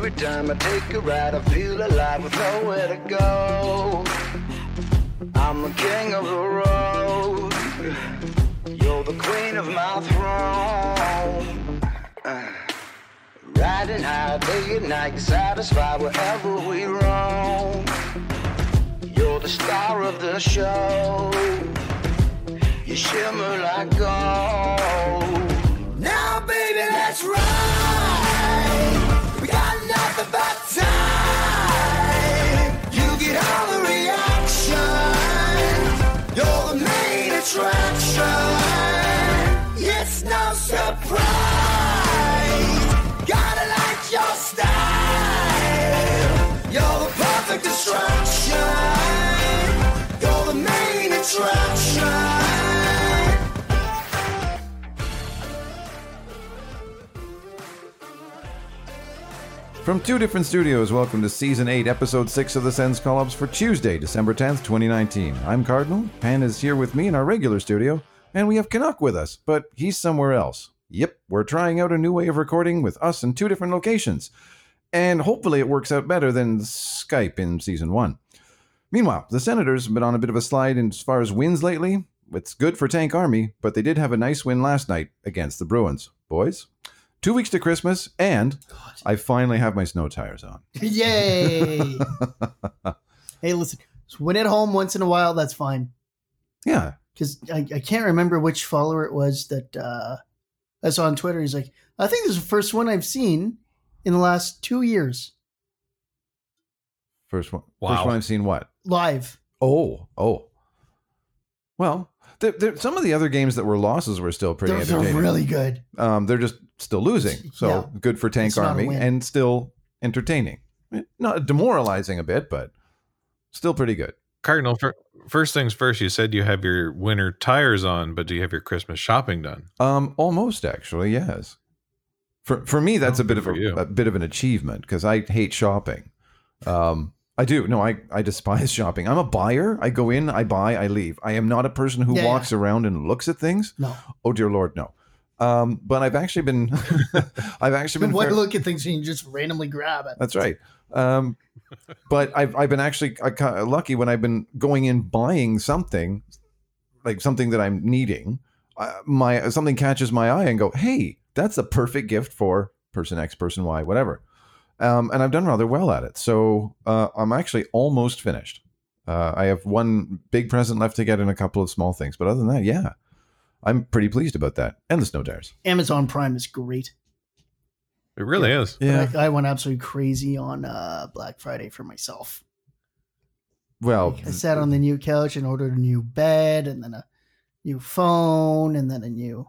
Every time I take a ride, I feel alive with nowhere to go. I'm the king of the road. You're the queen of my throne. Riding high day and night, satisfied wherever we roam. You're the star of the show. You shimmer like gold. Now, baby, let's ride. We got nothing but time. You get all the reaction. You're the main attraction. It's no surprise. Gotta like your style. You're the perfect distraction. You're the main attraction. From two different studios, welcome to Season 8, Episode 6 of the Sens Call-Ups for Tuesday, December 10th, 2019. I'm Cardinal, Pan is here with me in our regular studio, and we have Canuck with us, but he's somewhere else. Yep, we're trying out a new way of recording with us in two different locations, and hopefully it works out better than Skype in Season 1. Meanwhile, the Senators have been on a bit of a slide as far as wins lately. It's good for Tank Army, but they did have a nice win last night against the Bruins. Boys, 2 weeks to Christmas, and I finally have my snow tires on. Yay! Hey, listen, win at home once in a while, that's fine. Yeah. Because I can't remember which follower it was that I saw on Twitter. He's like, I think this is the first one I've seen in the last 2 years. First one. Wow. First one I've seen what? Live. Oh. Well, some of the other games that were losses were still pretty Those are entertaining. really good. They're just still losing. So Yeah. good for Tank It's not a Army win. and still entertaining. Not demoralizing a bit, but still pretty good. Cardinal, first things first, you said you have your winter tires on, but do you have your Christmas shopping done? Almost actually, yes. For me, that's Oh, a bit good of for you. a bit of an achievement because I hate shopping. I do. No, I despise shopping. I'm a buyer. I go in, I buy, I leave. I am not a person who Yeah, walks around and looks at things. No. Oh dear Lord, no. But I've actually been, Why look at things and you just randomly grab it? That's right. But I've been actually lucky when I've been going in buying something, like something that I'm needing. Something catches my eye and go, hey, that's a perfect gift for person X, person Y, whatever. And I've done rather well at it. So I'm actually almost finished. I have one big present left to get and a couple of small things. But other than that, yeah, I'm pretty pleased about that. And the snow tires. Amazon Prime is great. It really is. But I went absolutely crazy on Black Friday for myself. Well, I sat on the new couch and ordered a new bed and then a new phone and then a new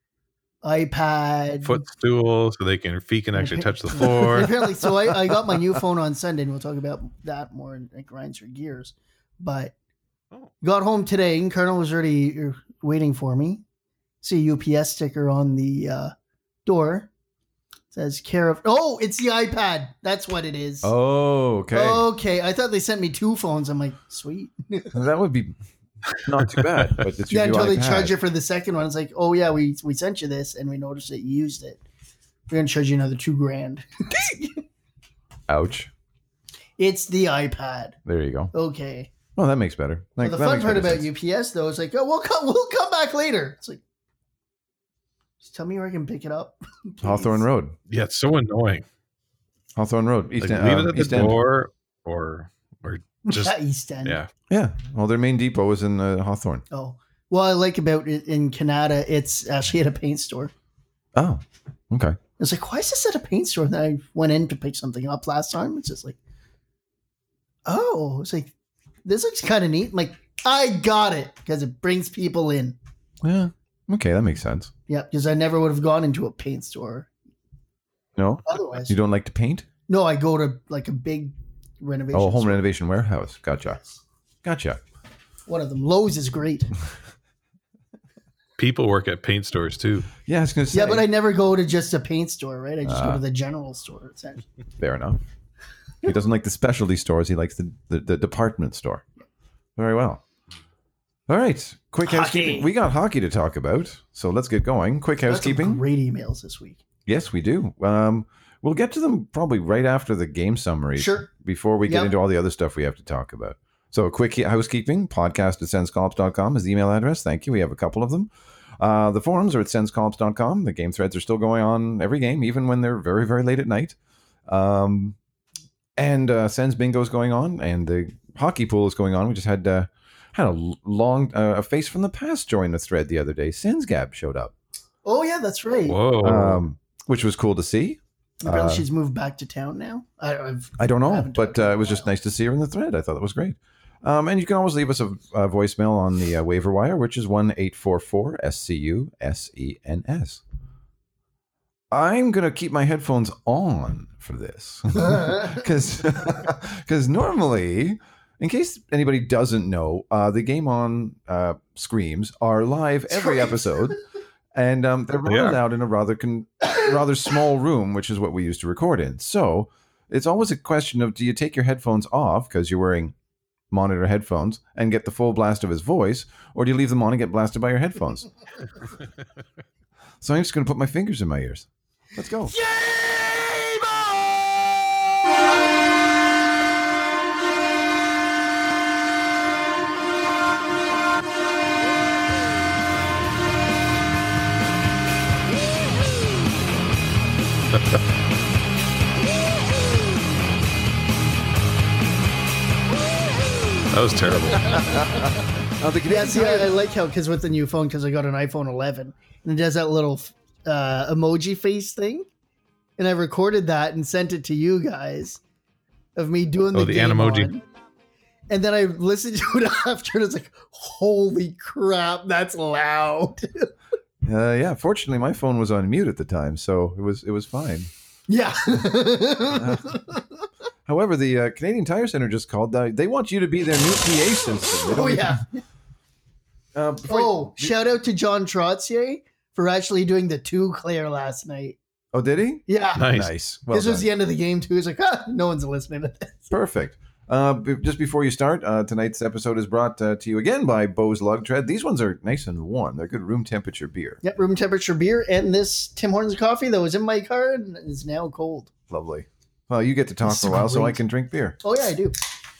iPad. Footstool so feet can actually touch the floor. Apparently, so I got my new phone on Sunday, and we'll talk about that more in Grinds Your Gears. But got home today, and Colonel was already waiting for me. See a UPS sticker on the door. It says care of. Oh, it's the iPad. That's what it is. oh, okay. Okay. I thought they sent me 2 phones. I'm like, sweet. That would be not too bad. But it's your Yeah, new until they iPad. charge you for the second one. It's like, oh yeah, we sent you this, and we noticed that you used it. We're gonna charge you another $2,000. Ouch. It's the iPad. There you go. Okay. Oh, that makes better. Well, the fun part about UPS though is like, oh, we'll come back later. It's like, just tell me where I can pick it up. please. Hawthorne Road. Yeah, it's so annoying. Hawthorne Road. East Like, End, leave it at the East End. door or just At East End. yeah. Yeah. Well, their main depot is in Hawthorne. Oh, well, I like about it in Canada, it's actually at a paint store. Oh, okay. It's like, why is this at a paint store? And then I went in to pick something up last time. It's just like, oh, it's like, this looks kind of neat. I'm like, I got it because it brings people in. Yeah. Okay, that makes sense. Yeah, because I never would have gone into a paint store No? otherwise. You don't like to paint? No, I go to like a big renovation. Oh, home store. renovation warehouse. Gotcha. One of them. Lowe's is great. People work at paint stores too. Yeah, I was going to say. Yeah, but I never go to just a paint store, right? I just go Ah. to the general store. Essentially. Fair enough. He doesn't like the specialty stores. He likes the department store. Very well. All right. Quick housekeeping. We got hockey to talk about, so let's get going. Quick Got some housekeeping. great emails this week. Yes, we do. We'll get to them probably right after the game summaries. Sure. Before we get Yep. into all the other stuff we have to talk about. So a quick housekeeping, podcast@senscollops.com is the email address. Thank you. We have a couple of them. The forums are at senscollops.com. The game threads are still going on every game, even when they're very, very late at night. And Sens Bingo is going on, and the hockey pool is going on. We just had a long a face from the past join the thread the other day. Sensgab showed up. Oh yeah, that's right. Whoa. Which was cool to see. Apparently she's moved back to town now. I don't know, haven't but it was just nice to see her in the thread. I thought that was great. And you can always leave us a voicemail on the waiver wire, which is 1-844-SCU-SENS. I'm going to keep my headphones on for this because normally, in case anybody doesn't know, the Game On screams are live every episode. And they're rolled out in a rather small room, which is what we used to record in. So it's always a question of, do you take your headphones off because you're wearing monitor headphones and get the full blast of his voice, or do you leave them on and get blasted by your headphones? So I'm just going to put my fingers in my ears. Let's go. That was terrible. Yeah, see, I like how, because with the new phone, because I got an iPhone 11, and it does that little emoji face thing, and I recorded that and sent it to you guys of me doing the game Animoji. on. And then I listened to it after, and it's like, holy crap, that's loud. Yeah, fortunately my phone was on mute at the time, so it was fine. Yeah. However, the Canadian Tire Center just called. They want you to be their new PA system. They don't Oh, yeah. Shout out to John Trottier for actually doing the 2 Claire last night. Oh, did he? Yeah. Nice. Well This was done. the end of the game, too. He's like, no one's listening to this. Perfect. Just before you start, tonight's episode is brought to you again by Bose Lug Tread. These ones are nice and warm. They're good room temperature beer. Yep, room temperature beer, and this Tim Hortons coffee that was in my car and is now cold. Lovely. Well, you get to talk It's for a while, so I great. can drink beer. Oh, yeah, I do.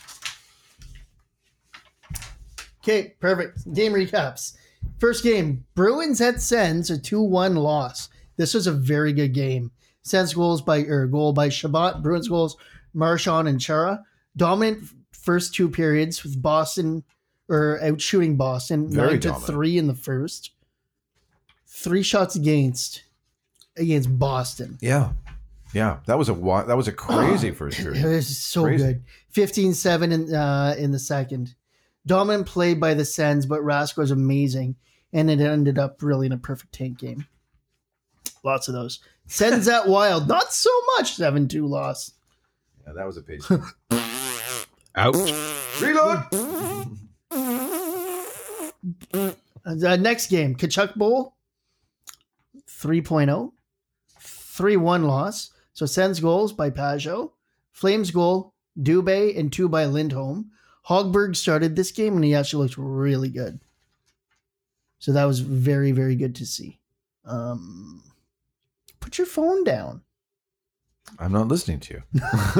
Okay, perfect. Game recaps. First game, Bruins at Sens, a 2-1 loss. This was a very good game. Sens goal by Shabbat. Bruins goals, Marchand and Chara. Dominant first 2 periods with Boston, or outshooting Boston, Very 9-3 in the first. 3 shots against Boston. Yeah. That was a crazy first It period. was so Crazy. good. 15-7 in the second. Dominant play by the Sens, but Rask was amazing, and it ended up really in a perfect tank game. Lots of those. Sens at Wild, not so much. 7-2 loss. Yeah, that was a page. Ouch. Reload. Next game, Kachuk Bowl, 3.0. 3-1 loss. So Sens goals by Pajot. Flames goal, Dubé, and 2 by Lindholm. Hogberg started this game, and he actually looked really good. So that was very, very good to see. Put your phone down. I'm not listening to you.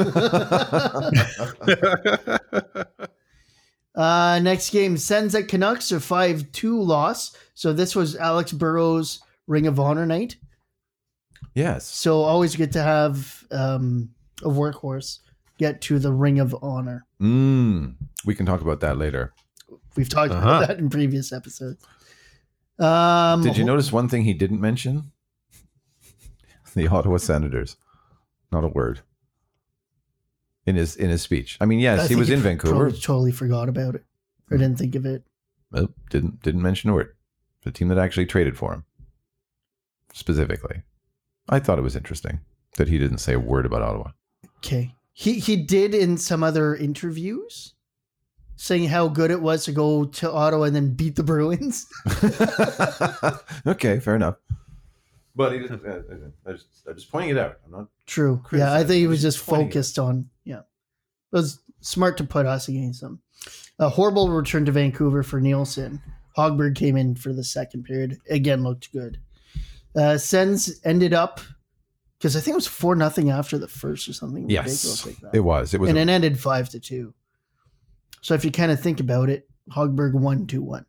Next game, Sens at Canucks, a 5-2 loss. So this was Alex Burrows' Ring of Honor night. Yes. So always good to have a workhorse get to the Ring of Honor. We can talk about that later. We've talked about that in previous episodes. Did you notice one thing he didn't mention? The Ottawa Senators. Not a word. In his speech. I mean, yes, he was in Vancouver. Probably totally forgot about it. Or didn't think of it. Well, didn't mention a word. The team that actually traded for him. Specifically. I thought it was interesting that he didn't say a word about Ottawa. Okay. He did in some other interviews saying how good it was to go to Ottawa and then beat the Bruins. Okay, fair enough. But he didn't, I'm just pointing it out. I'm not. True. Yeah, I think he was just focused on. Yeah. It was smart to put us against them. A horrible return to Vancouver for Nielsen. Hogberg came in for the second period. Again, looked good. Sens ended up Because I think it was 4-0 after the first or something ridiculous Yes, like that. it was. And it ended 5-2. So if you kind of think about it, Hogberg won 2-1.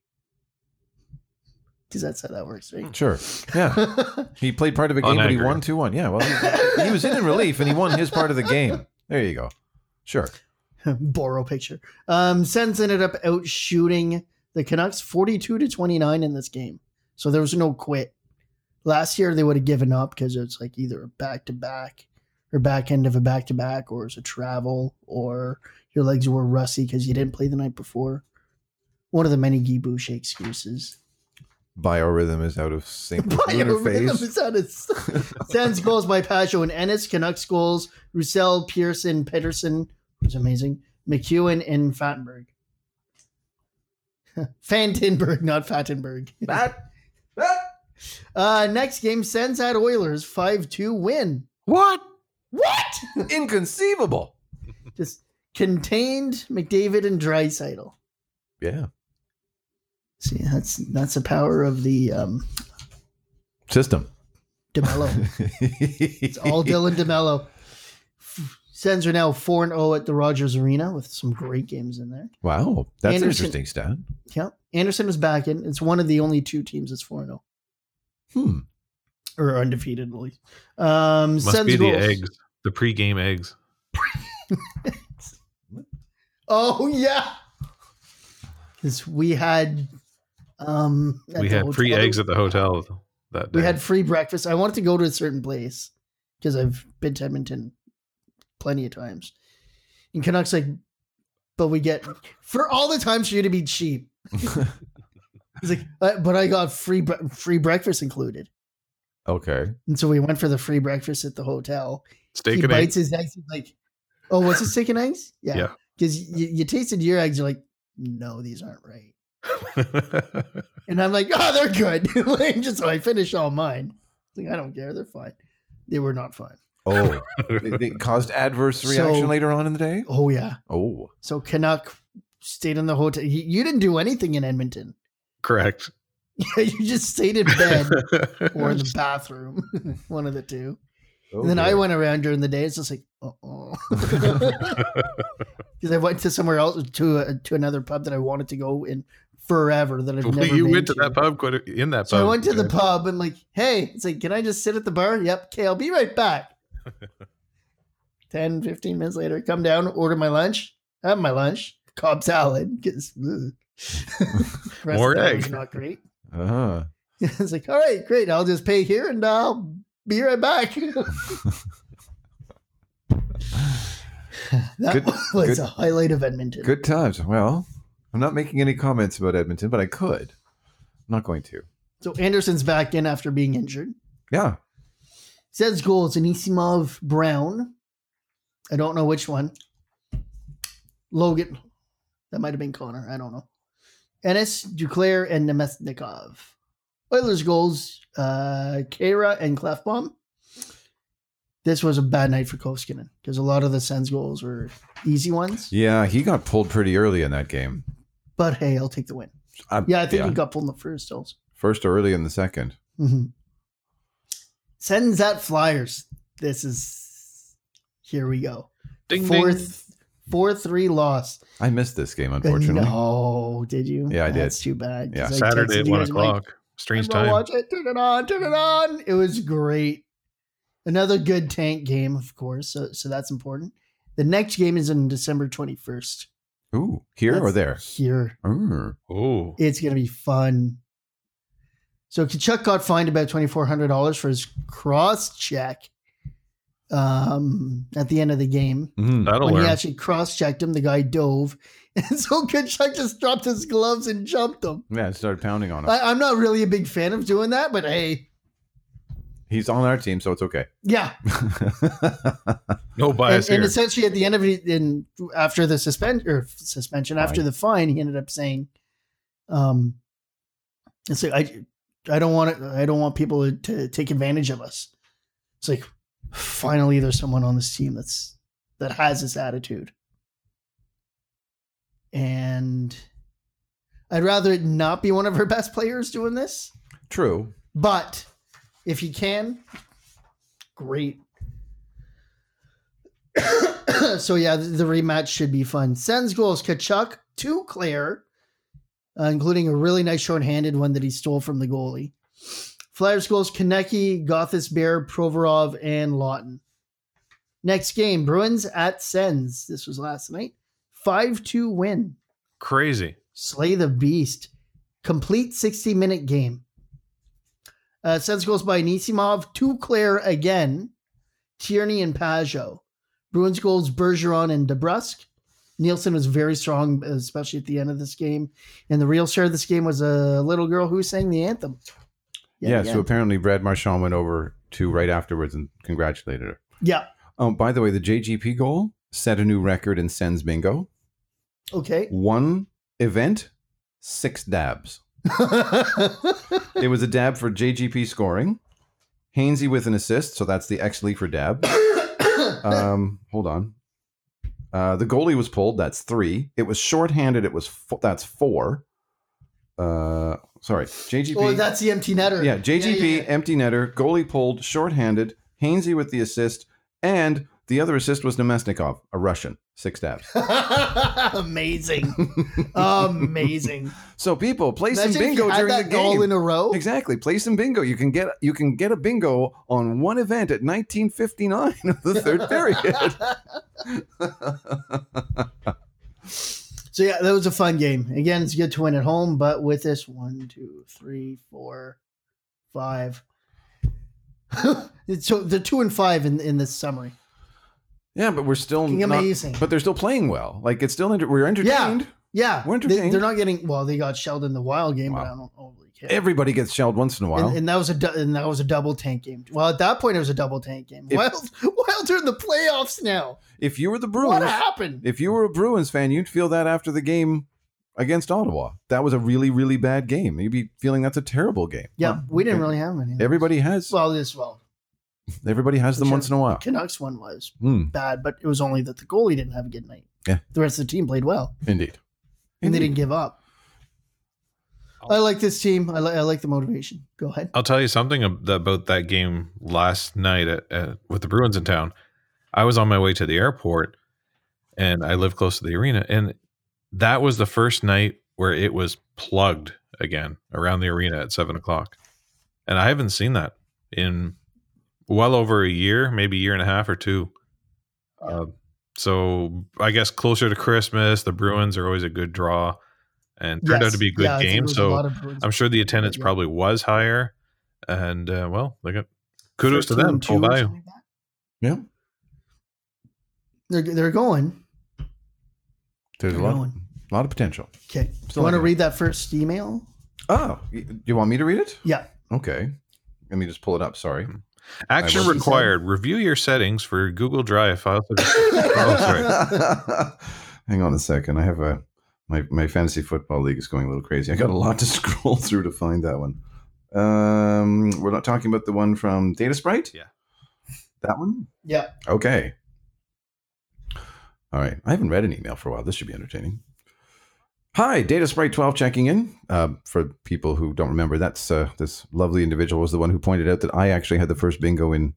Because that's how that works, right? Sure. Yeah. He played part of a game, but he won 2-1. Yeah, well, he was in relief, and he won his part of the game. There you go. Sure. Boro picture. Sens ended up out shooting the Canucks 42-29 in this game. So there was no quit. Last year they would have given up because it's like either a back-to-back or back end of a back-to-back, or it's a travel, or your legs were rusty because you didn't play the night before. One of the many Guy Boucher excuses. Biorhythm is out of sync with lunar phase. Sens goals by Pacho and Ennis. Canucks goals, Roussel, Pearson, Pettersson, who's amazing, McEwen, and Fattenberg. Fantenberg, not Fattenberg. Next game, Sens at Oilers, 5-2 win. What? What? Inconceivable. Just contained McDavid and Draisaitl. Yeah. See, that's the power of the System. DeMello. It's all Dylan DeMello. Sens are now 4-0 at the Rogers Arena with some great games in there. Wow. That's Anderson, an interesting stat. Yeah. Anderson is back in. It's one of the only 2 teams that's 4-0. Or undefeated, at least. Must Sens be goals. the eggs. The pre-game eggs. Oh, yeah. Because we had... we had free eggs at the hotel that day. We had free breakfast. I wanted to go to a certain place because I've been to Edmonton plenty of times. And Canucks like, but we get for all the times for you to be cheap. He's like, but I got free breakfast included. Okay. And so we went for the free breakfast at the hotel. Steak he and bites eggs. his eggs. He's like, oh, what's a steak and eggs? Yeah. Because you tasted your eggs. You're like, no, these aren't right. And I'm like, oh, they're good. Just so I finish all mine. Like, I don't care. They're fine. They were not fine. Oh, they caused adverse reaction later on in the day? Oh, yeah. Oh. So Canuck stayed in the hotel. You didn't do anything in Edmonton. Correct. You just stayed in bed or in the bathroom. One of the two. Oh, and then I went around during the day. It's just like, because I went to somewhere else, to another pub that I wanted to go in forever that I've never been to. You went to that pub in that pub. So I went to the pub and like, hey, it's like, can I just sit at the bar? Yep. Okay, I'll be right back. 10, 15 minutes later, come down, order my lunch, have my lunch, Cobb salad. More egg. Not great. Uh-huh. It's like, all right, great. I'll just pay here and I'll be right back. That was a highlight of Edmonton. Good times. Well, I'm not making any comments about Edmonton, but I could. I'm not going to. So Anderson's back in after being injured. Yeah. Says goals, Anisimov, Brown. I don't know which one. Logan. That might have been Connor. I don't know. Ennis, Duclair, and Nemesnikov. Oilers goals, Kara and Clefbaum. This was a bad night for Koskinen because a lot of the Sens goals were easy ones. Yeah, he got pulled pretty early in that game. But hey, I'll take the win. I think he got pulled in the first also. First or early in the second. Mm-hmm. Sens at Flyers. Here we go. Ding, 4-3 loss. I missed this game, unfortunately. No, did you? Yeah, I did. That's too bad. Yeah. Saturday at 1 o'clock. Strange time. Watch it. Turn it on. It was great. Another good tank game, of course. So that's important. The next game is on December 21st. Ooh, here or there? Here. Oh. It's going to be fun. So Kachuk got fined about $2,400 for his cross-check at the end of the game. That'll when learn. he actually cross-checked him, the guy dove. And so Kachuk just dropped his gloves and jumped him. Yeah, it started pounding on him. I'm not really a big fan of doing that, but hey. He's on our team, so it's okay. Yeah. No bias and here. essentially at the end of it, after the suspension, after the fine, he ended up saying, it's like, I don't want people to take advantage of us. It's like, finally there's someone on this team that has this attitude. And I'd rather it not be one of our best players doing this. True. But if you can, great. So yeah, the rematch should be fun. Sens goals: Kachuk, 2 Claire, including a really nice short-handed one that he stole from the goalie. Flyers goals: Konecny, Gostisbehere, Provorov, and Lawton. Next game, Bruins at Sens. This was last night. 5-2 win. Crazy. Slay the Beast. Complete 60-minute game. Sens goals by Anisimov, 2 Claire again, Tierney and Pajot. Bruins goals: Bergeron and DeBrusque. Nielsen was very strong, especially at the end of this game. And the real star of this game was a little girl who sang the anthem. Yeah, so apparently Brad Marchand went over to right afterwards and congratulated her. Yeah. By the way, the JGP goal set a new record in Sens bingo. Okay. 1 event, 6 dabs. It was a dab for JGP scoring. Hainsey with an assist, so that's the XLE for dab. Hold on. The goalie was pulled. That's 3. It was shorthanded. That's 4. Sorry, JGP. Oh, that's the empty netter. Yeah, JGP, empty netter, goalie pulled, shorthanded, Hainsey with the assist, and the other assist was Nemesnikov, a Russian. 6 dabs. Amazing. Amazing. So people, play Imagine some bingo if you had during that the game. goal in a row. Exactly. Play some bingo. You can get a bingo on one event at 19:59 of the third period. So yeah, that was a fun game. Again, it's good to win at home, but with this 1, 2, 3, 4, 5. So they're 2 and 5 in this summary. Yeah, but we're still amazing. But they're still playing well. Like it's still we're entertained. Yeah, we're entertained. They're not getting. Well, they got shelled in the Wild game, but I don't overly care. Everybody gets shelled once in a while, and that was a double tank game. Well, at that point, it was a double tank game. Wild are in the playoffs now. If you were the Bruins, what happened? If you were a Bruins fan, you'd feel that after the game against Ottawa. That was a really, really bad game. You'd be feeling that's a terrible game. Yeah, we didn't really have any. Everybody has. Everybody has them once in a while. Canucks one was bad, but it was only that the goalie didn't have a good night. Yeah. The rest of the team played well. Indeed. And they didn't give up. I like this team. I like the motivation. Go ahead. I'll tell you something about that game last night with the Bruins in town. I was on my way to the airport, and I live close to the arena, and that was the first night where it was plugged again around the arena at 7:00. And I haven't seen that in well over a year, maybe a year and a half or 2. So I guess closer to Christmas, the Bruins are always a good draw and turned out to be a good game. So I'm sure the attendance probably was higher. And kudos to them. Full value. Yeah. They're going. There's a lot of potential. Okay. You want to read that first email? Oh, you want me to read it? Yeah. Okay. Let me just pull it up. Sorry. Action required. Review your settings for Google Drive files. Hang on a second. I have my fantasy football league is going a little crazy. I got a lot to scroll through to find that one. We're not talking about the one from Data Sprite? Yeah. That one? Yeah. Okay. All right. I haven't read an email for a while. This should be entertaining. Hi, Data Sprite 12 checking in. For people who don't remember, that's this lovely individual was the one who pointed out that I actually had the first bingo in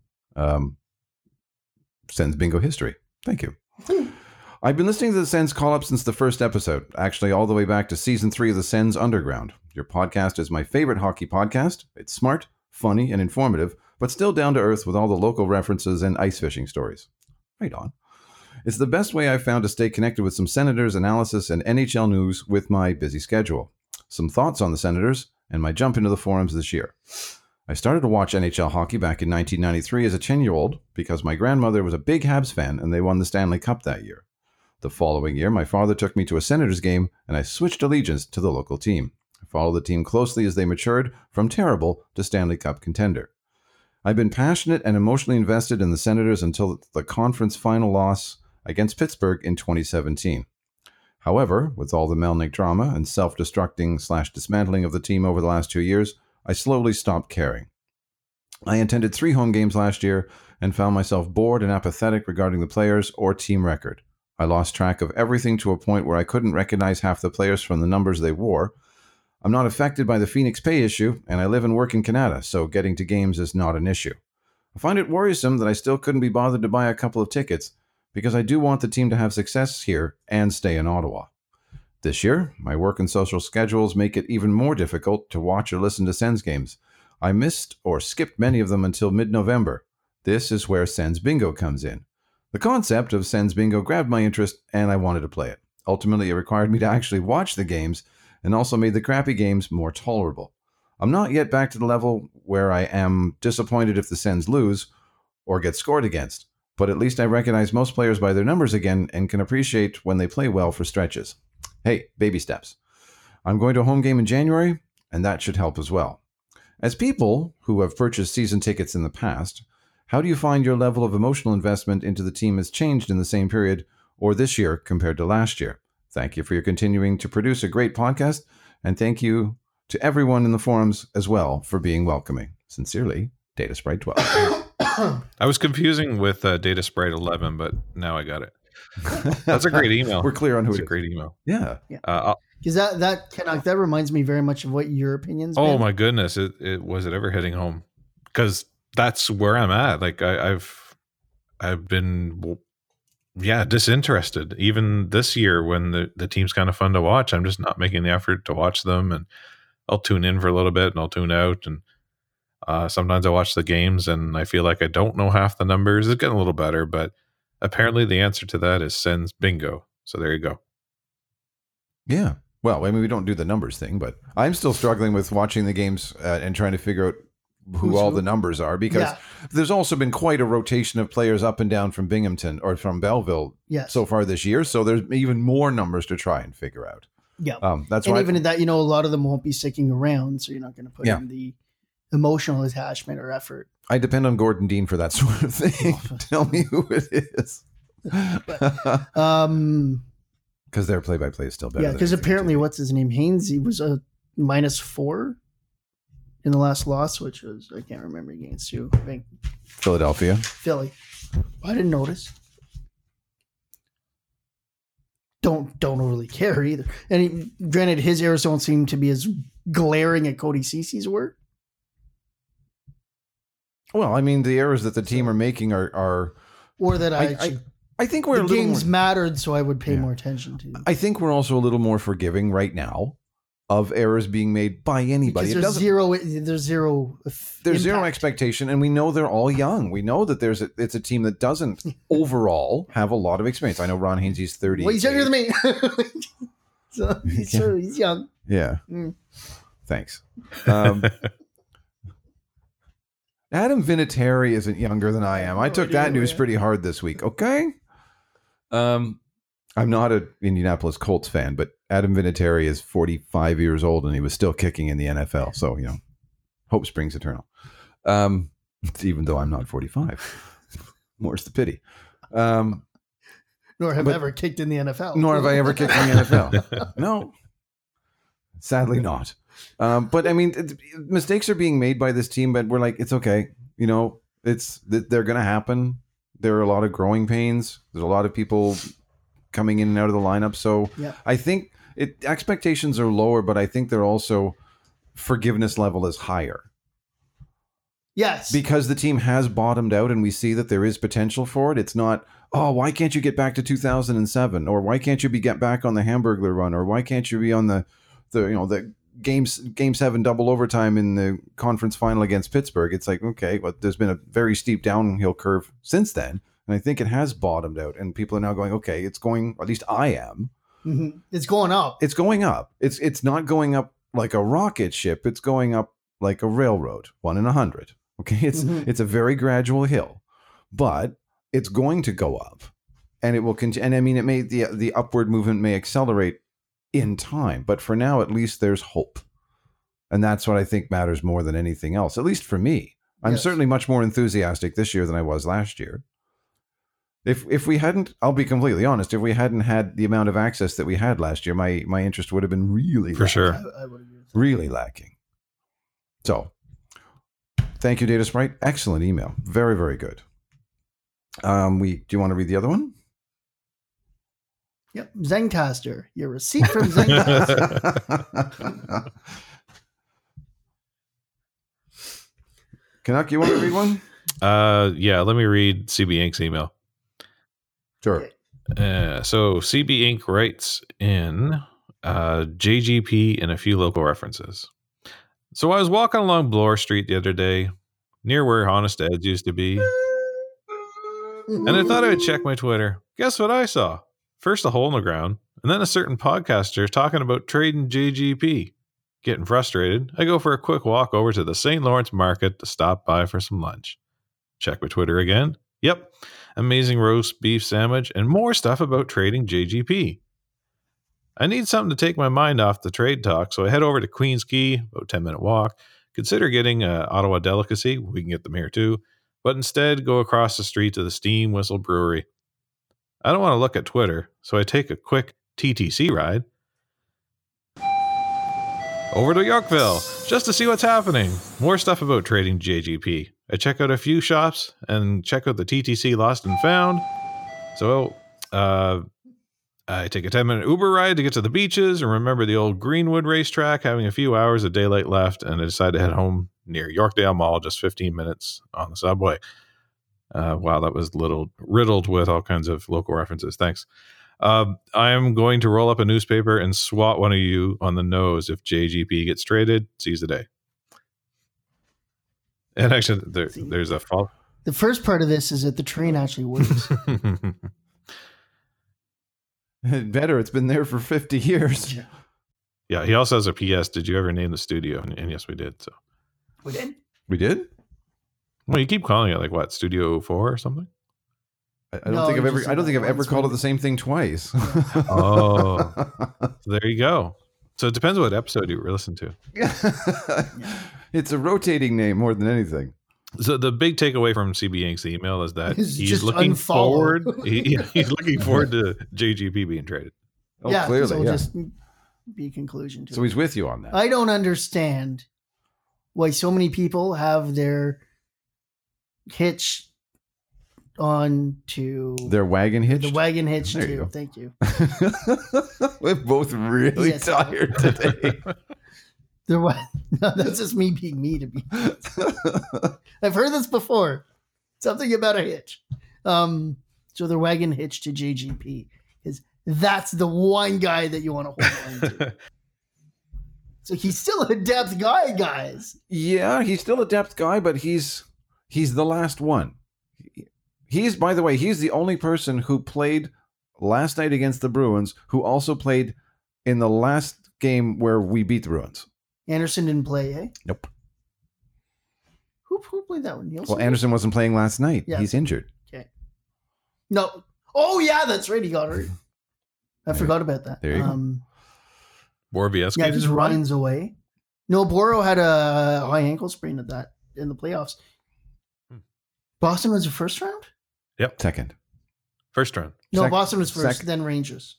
Sens bingo history. Thank you. I've been listening to the Sens call-up since the first episode, actually all the way back to season 3 of the Sens Underground. Your podcast is my favorite hockey podcast. It's smart, funny, and informative, but still down to earth with all the local references and ice fishing stories. Right on. It's the best way I've found to stay connected with some Senators analysis and NHL news with my busy schedule. Some thoughts on the Senators and my jump into the forums this year. I started to watch NHL hockey back in 1993 as a 10-year-old because my grandmother was a big Habs fan and they won the Stanley Cup that year. The following year, my father took me to a Senators game and I switched allegiance to the local team. I followed the team closely as they matured from terrible to Stanley Cup contender. I've been passionate and emotionally invested in the Senators until the conference final loss against Pittsburgh in 2017. However, with all the Melnyk drama and self-destructing/dismantling of the team over the last 2 years, I slowly stopped caring. I attended 3 home games last year and found myself bored and apathetic regarding the players or team record. I lost track of everything to a point where I couldn't recognize half the players from the numbers they wore. I'm not affected by the Phoenix pay issue, and I live and work in Canada, so getting to games is not an issue. I find it worrisome that I still couldn't be bothered to buy a couple of tickets because I do want the team to have success here and stay in Ottawa. This year, my work and social schedules make it even more difficult to watch or listen to Sens games. I missed or skipped many of them until mid-November. This is where Sens Bingo comes in. The concept of Sens Bingo grabbed my interest and I wanted to play it. Ultimately, it required me to actually watch the games and also made the crappy games more tolerable. I'm not yet back to the level where I am disappointed if the Sens lose or get scored against, but at least I recognize most players by their numbers again and can appreciate when they play well for stretches. Hey, baby steps. I'm going to a home game in January, and that should help as well. As people who have purchased season tickets in the past, how do you find your level of emotional investment into the team has changed in the same period or this year compared to last year? Thank you for your continuing to produce a great podcast, and thank you to everyone in the forums as well for being welcoming. Sincerely, Data Sprite 12. I was confusing with Data Sprite 11, but now I got it. That's a great email. We're clear on who it's it a is. great email. Yeah. Because that reminds me very much of what your opinions. Oh been. my goodness! It was it ever hitting home? Because that's where I'm at. Like I've been disinterested. Even this year, when the team's kind of fun to watch, I'm just not making the effort to watch them, and I'll tune in for a little bit and I'll tune out. And sometimes I watch the games and I feel like I don't know half the numbers. It's getting a little better, but apparently the answer to that is Sens Bingo. So there you go. Yeah. Well, I mean, we don't do the numbers thing, but I'm still struggling with watching the games and trying to figure out who all the numbers are, because there's also been quite a rotation of players up and down from Binghamton or from Belleville so far this year. So there's even more numbers to try and figure out. Yeah. That's and why even at that, a lot of them won't be sticking around. So you're not going to put in the emotional attachment or effort. I depend on Gordon Dean for that sort of thing. Tell me who it is. Because their play-by-play is still better. Yeah, because apparently, what's his name? Haynes, he was a -4 in the last loss, which was, I can't remember against who. I think Philadelphia. Philly. I didn't notice. Don't really care either. And granted, his errors don't seem to be as glaring at Cody Cece's work. Well, I mean, the errors that the team are making are or that I think we're the a little games more, mattered, so I would pay more attention to. I think we're also a little more forgiving right now of errors being made by anybody. Because there's zero expectation, and we know they're all young. We know that it's a team that doesn't overall have a lot of experience. I know Ron Hainsey's 30. Well, he's younger than me. So he's young. Yeah. Thanks. Adam Vinatieri isn't younger than I am. I took that news pretty hard this week. Okay. I'm not an Indianapolis Colts fan, but Adam Vinatieri is 45 years old and he was still kicking in the NFL. So, hope springs eternal. Even though I'm not 45. More's the pity. Nor have I ever kicked in the NFL. Nor have I ever kicked in the NFL. No. Sadly not. But I mean, mistakes are being made by this team, but we're like, it's okay. They're going to happen. There are a lot of growing pains. There's a lot of people coming in and out of the lineup. So I think expectations are lower, but I think they're also forgiveness level is higher. Yes. Because the team has bottomed out and we see that there is potential for it. It's not, oh, why can't you get back to 2007? Or why can't you get back on the Hamburglar run? Or why can't you be on the game 7 double overtime in the conference final against Pittsburgh? It's like, okay, but there's been a very steep downhill curve since then. And I think it has bottomed out and people are now going, okay, it's going, at least I am. Mm-hmm. It's going up. It's going up. It's not going up like a rocket ship. It's going up like a railroad, 1 in 100. Okay. It's a very gradual hill, but it's going to go up and it will continue. And I mean, it may, the upward movement may accelerate in time, but for now, at least there's hope. And that's what I think matters more than anything else, at least for me. I'm certainly much more enthusiastic this year than I was last year. If we hadn't, I'll be completely honest, if we hadn't had the amount of access that we had last year, my interest would have been really for lacking. sure. I would agree. Really lacking. So thank you, Data Sprite. Excellent email. Very, very good. Do you want to read the other one? Yep. Zencastr. Your receipt from Zencastr. Canuck, you want to read one? Yeah, let me read CB Inc.'s email. Sure. So CB Inc. writes in JGP and a few local references. So I was walking along Bloor Street the other day, near where Honest Ed's used to be, and I thought I would check my Twitter. Guess what I saw? First a hole in the ground, and then a certain podcaster talking about trading JGP. Getting frustrated, I go for a quick walk over to the St. Lawrence Market to stop by for some lunch. Check my Twitter again. Yep, amazing roast beef sandwich and more stuff about trading JGP. I need something to take my mind off the trade talk, so I head over to Queen's Quay, about 10-minute walk. Consider getting an Ottawa delicacy. We can get them here too. But instead, go across the street to the Steam Whistle Brewery. I don't want to look at Twitter, so I take a quick TTC ride over to Yorkville just to see what's happening. More stuff about trading JGP. I check out a few shops and check out the TTC Lost and Found. So, I take a 10-minute Uber ride to get to the beaches and remember the old Greenwood racetrack, having a few hours of daylight left, and I decide to head home near Yorkdale Mall, just 15 minutes on the subway. Wow, that was riddled with all kinds of local references. Thanks. I am going to roll up a newspaper and swat one of you on the nose if JGP gets traded. Seize the day. And actually, there's a fall. The first part of this is that the train actually works. Better. It's been there for 50 years. Yeah, he also has a PS. Did you ever name the studio? And yes, we did. So We did? We did? Well, you keep calling it like what, Studio 4 or something? I don't think I've ever called it the same thing twice. Oh, there you go. So it depends what episode you listen to. It's a rotating name more than anything. So the big takeaway from CB Inc.'s email is that He's he's just looking unfollow. forward. He's looking forward to JGP being traded. Oh, yeah, clearly. so Yeah. just be a conclusion to So it. he's with you on that. I don't understand why so many people have their hitch on to Their wagon hitch. the wagon hitch There you too. go. Thank you. We're both really Yes. tired today. No, that's just me being me to be. I've heard this before. Something about a hitch. So the wagon hitch to JGP is that's the one guy that you want to hold on to. So he's still a depth guy, guys. Yeah, he's still a depth guy, but he's the last one. He's, by the way, he's the only person who played last night against the Bruins who also played in the last game where we beat the Bruins. Anderson didn't play, eh? Nope. Who played that one? Nielsen? Well, Anderson wasn't playing last night. Yeah. He's injured. Okay. No. Oh, yeah, that's right. He got hurt. I forgot about that. There you go. Borowiecki. Yeah, just runs away. No, Boro had a high ankle sprain at that in the playoffs. Boston was the first round? Second. First round. No, Sec- Boston was first, sec- then Rangers.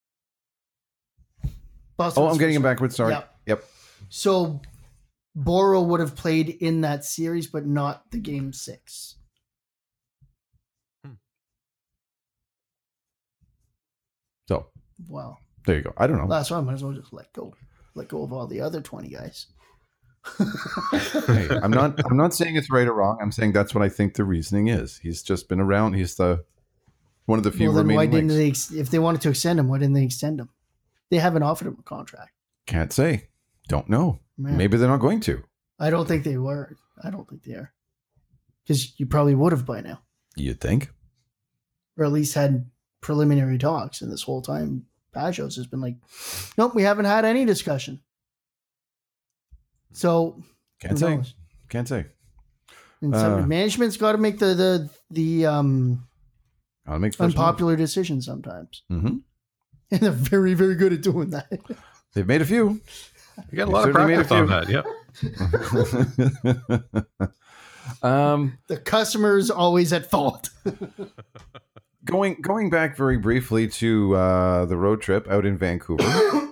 Boston Oh, was I'm getting first him round. backwards. Sorry. Yeah. Yep. So Boro would have played in that series, but not the game 6. So Wow. there you go. I don't know. Last one, might as well just let go of all the other 20 guys. Hey, I'm not saying it's right or wrong. I'm saying that's what I think the reasoning is. He's just been around. He's one of the few Well, then why remaining didn't links. if they wanted to extend him, why didn't they extend him? They haven't offered him a contract. Can't say. Don't know. Man. Maybe they're not going to. I don't think they were. I don't think they are. Because you probably would have by now. You'd think. Or at least had preliminary talks. And this whole time, Pajos has been like, nope, we haven't had any discussion. So, Can't who say. knows? Can't say. And management's got to make the I'll make the first unpopular decisions sometimes. Mm-hmm. And they're very, very good at doing that. They've made a few. You got a lot of Certainly made a practice on that. Yep. The customer's always at fault. Going back very briefly to the road trip out in Vancouver.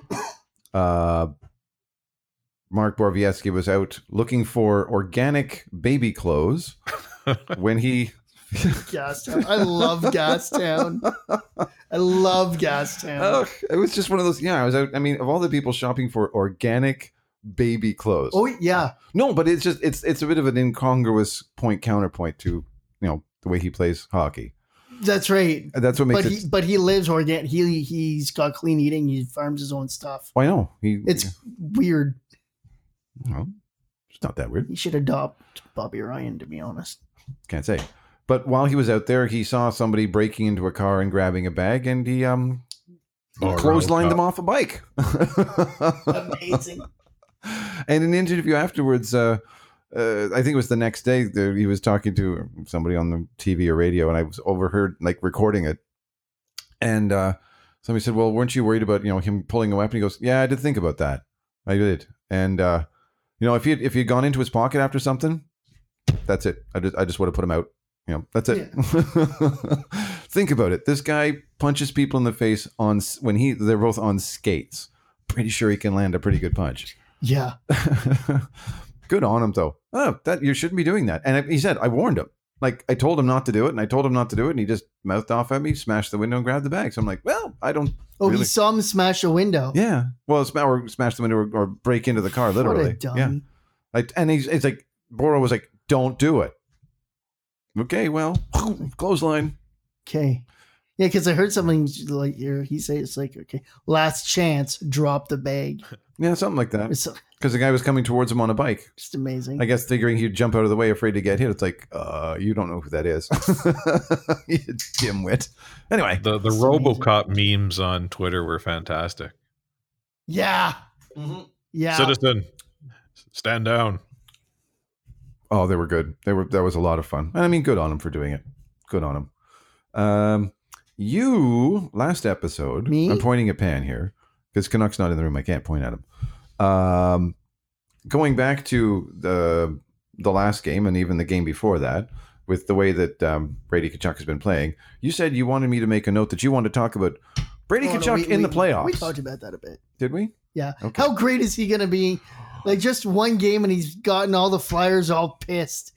Mark Borowiecki was out looking for organic baby clothes when he Gastown. I love Gastown. I love Gastown. it was just one of those. Yeah, I was out. I mean, of all the people shopping for organic baby clothes. Oh yeah, No, but it's just it's a bit of an incongruous counterpoint to the way he plays hockey. that's right. That's what makes But he lives organic. He's got clean eating. He farms his own stuff. I know It's weird. well, it's not that weird. He should adopt Bobby Ryan, to be honest. Can't say. But while he was out there, he saw somebody breaking into a car and grabbing a bag, and he clotheslined them off a bike. Amazing. And in an interview afterwards, I think it was the next day, he was talking to somebody on the TV or radio, and I was overheard recording it. And somebody said, "Well, weren't you worried about him pulling a weapon?" He goes, "Yeah, I did think about that. I did." And if he'd gone into his pocket after something, that's it. I just would have put him out. That's it. Yeah. Think about it. This guy punches people in the face when they're both on skates. Pretty sure he can land a pretty good punch. Yeah. Good on him, though. Oh, that you shouldn't be doing that. And he said, I warned him. Like, I told him not to do it, and he just mouthed off at me, smashed the window, and grabbed the bag. So I'm like, well, I don't. Oh, really... he saw him smash a window. Yeah. Well, or smash the window or break into the car, literally. What a dummy. Yeah. And it's like, Boro was like, don't do it. Okay, well, clothesline. Okay. Yeah, because I heard something like he said it's like, okay, last chance, drop the bag. Yeah, something like that. It's Because the guy was coming towards him on a bike. just amazing. I guess figuring he'd jump out of the way, afraid to get hit. It's like, you don't know who that is. You dimwit. Anyway. The RoboCop memes on Twitter were fantastic. Yeah. Mm-hmm. Yeah. Citizen, stand down. Oh, they were good. That was a lot of fun. And I mean, good on him for doing it. Good on him. You, last episode, Me? I'm pointing at Pan here, because Canuck's not in the room. I can't point at him. Going back to the last game and even the game before that, with the way that Brady Tkachuk has been playing, you said you wanted me to make a note that you wanted to talk about Brady Tkachuk in the playoffs. We talked about that a bit. Did we? Yeah. Okay. How great is he going to be? Like, just one game and he's gotten all the Flyers all pissed.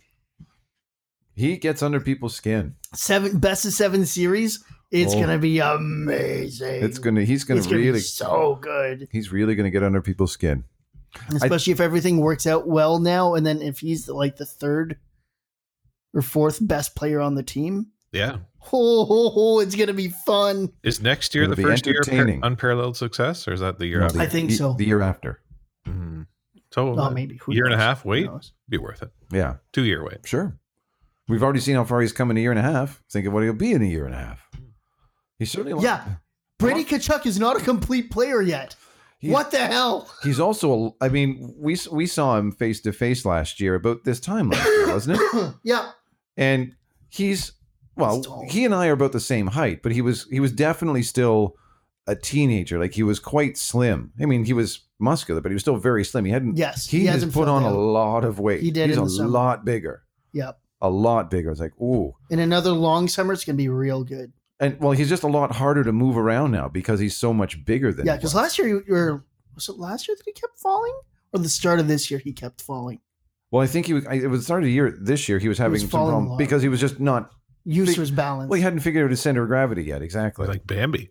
He gets under people's skin. Best of 7 series. It's going to be amazing. He's going to really be so good. He's really going to get under people's skin. Especially if everything works out well now, and then if he's like the third or fourth best player on the team. Yeah. It's going to be fun. Is next year the first year of unparalleled success, or is that the year after? I think so. The year after. Mm-hmm. So maybe. Year and a half wait? Be worth it. Yeah. 2-year wait. Sure. We've already seen how far he's come in a year and a half. Think of what he'll be in a year and a half. He's certainly... Yeah. Brady Tkachuk is not a complete player yet. What the hell? He's also... I mean, we saw him face-to-face last year about this time last year, wasn't it? Yeah. And he's... Well, he and I are about the same height, but he was definitely still a teenager. Like, he was quite slim. I mean, he was muscular, but he was still very slim. He hadn't... Yes. He has put on a lot of weight. He did. He's a lot bigger. Yep. A lot bigger. It's like, ooh. In another long summer, it's going to be real good. And, well, he's just a lot harder to move around now because he's so much bigger than Yeah, because last year, was it last year that he kept falling? Or the start of this year he kept falling? Well, I think it was the start of the year. This year he was having some problem because he was just not... Used to his balance. Well, he hadn't figured out his center of gravity yet, exactly. Like Bambi.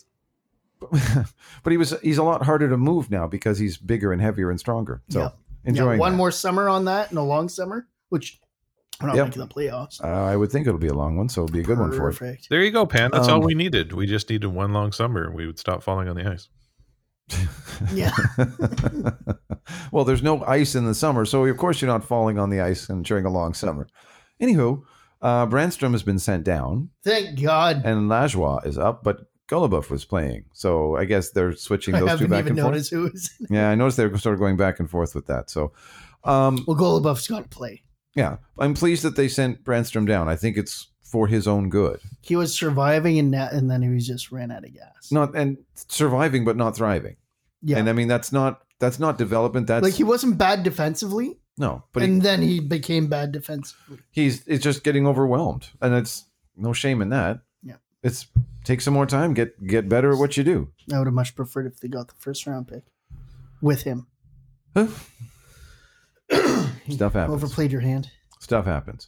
But he's a lot harder to move now because he's bigger and heavier and stronger. So enjoying one more summer on that and a long summer, which we're not making the playoffs. I would think it'll be a long one, so it'll be a good one for it. There you go, Pan. That's all we needed. We just needed one long summer and we would stop falling on the ice. Yeah. Well, there's no ice in the summer, so of course you're not falling on the ice and during a long summer. Anywho, Brandstrom has been sent down. Thank God. And Lajoie is up, but Golubov was playing. So I guess they're switching those two back and forth. Who is. Yeah, I noticed they were sort of going back and forth with that. So, well, Golubov's got to play. Yeah, I'm pleased that they sent Brandstrom down. I think it's for his own good. He was surviving and then he just ran out of gas. And surviving, but not thriving. Yeah, and I mean that's not development. That's like he wasn't bad defensively. No, but then he became bad defensively. It's just getting overwhelmed, and it's no shame in that. Yeah, it's take some more time, get better at what you do. I would have much preferred if they got the first round pick with him. Huh? Stuff happens. Overplayed your hand. Stuff happens.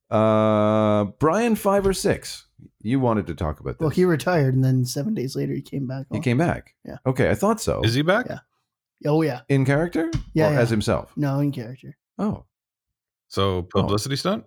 Brian 5 or 6. You wanted to talk about this. Well, he retired, and then 7 days later he came back. He came back. Yeah. Okay, I thought so. Is he back? Yeah. Oh yeah. In character? Yeah, Or yeah. as himself? No, in character. Oh. So publicity stunt?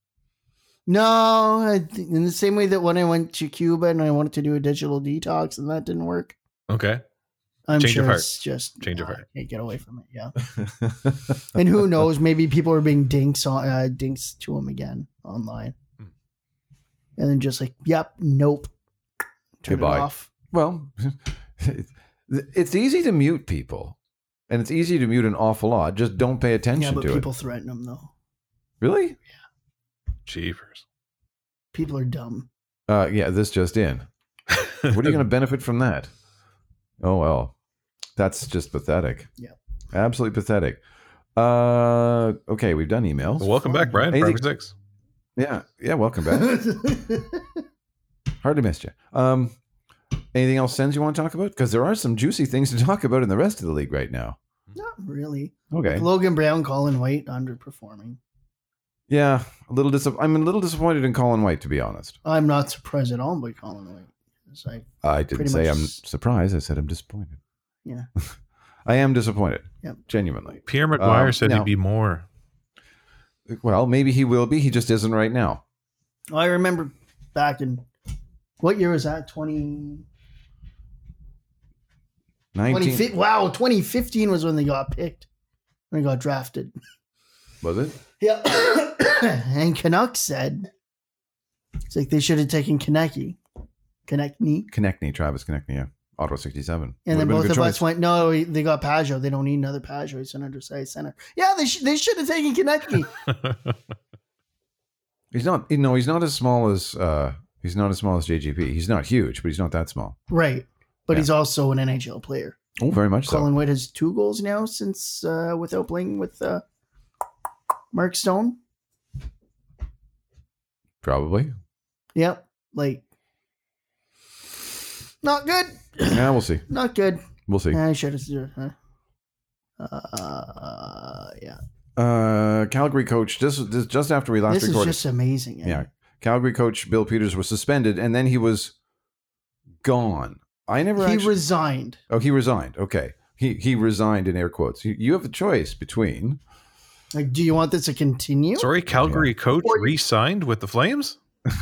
No, in the same way that when I went to Cuba and I wanted to do a digital detox and that didn't work. Okay. I'm Change of sure heart. it's just Change of heart. I can't get away from it. Yeah. And who knows? Maybe people are being dinks to him again online, and then just like, yep, nope, turn Goodbye. it off. Well, it's easy to mute people, and it's easy to mute an awful lot. Just don't pay Yeah, attention but to people it. threaten him though. Really? Jeepers. People are dumb. Yeah, this just in. What are you going to benefit from that? Oh, well. That's just pathetic. Yeah. Absolutely pathetic. Okay, we've done emails. Well, welcome back, Brian. Anything- Farmer 6. Yeah, welcome back. Hardly missed you. Anything else, Sens, you want to talk about? Because there are some juicy things to talk about in the rest of the league right now. Not really. Okay. Logan Brown, Colin White underperforming. Yeah, I'm a little disappointed in Colin White, to be honest. I'm not surprised at all by Colin White. It's like, I didn't Pretty say much- I'm surprised. I said I'm disappointed. yeah. I am disappointed. Yep. Genuinely. Pierre McGuire said now- he'd be more. Well, maybe he will be. He just isn't right now. I remember back in what year was that? 2015. 2015 was when they got picked. When they got drafted. Was it? Yeah. And Canucks said it's like they should have taken Konechny. Travis Konechny, yeah. Ottawa 67. And then Would've been a both good of us choice. went, no, they got Pajot. They don't need another Pajot. He's an undersized center. Yeah, they should have taken Konechny. He's not as small as JGP. He's not huge, but he's not that small. Right. But Yeah. he's also an NHL player. Oh, very much so. Colin White has 2 goals now since without playing with Mark Stone. Probably. Yep. Like, not good. Yeah, we'll see. Not good. We'll see. I should have. Yeah. Calgary coach, this just after we last This is recorded. just amazing. Yeah. Calgary coach Bill Peters was suspended, and then he was gone. I never He actually... resigned. Oh, he resigned. Okay. He resigned in air quotes. You have a choice between... Like, do you want this to continue? Sorry, Calgary coach re-signed with the Flames?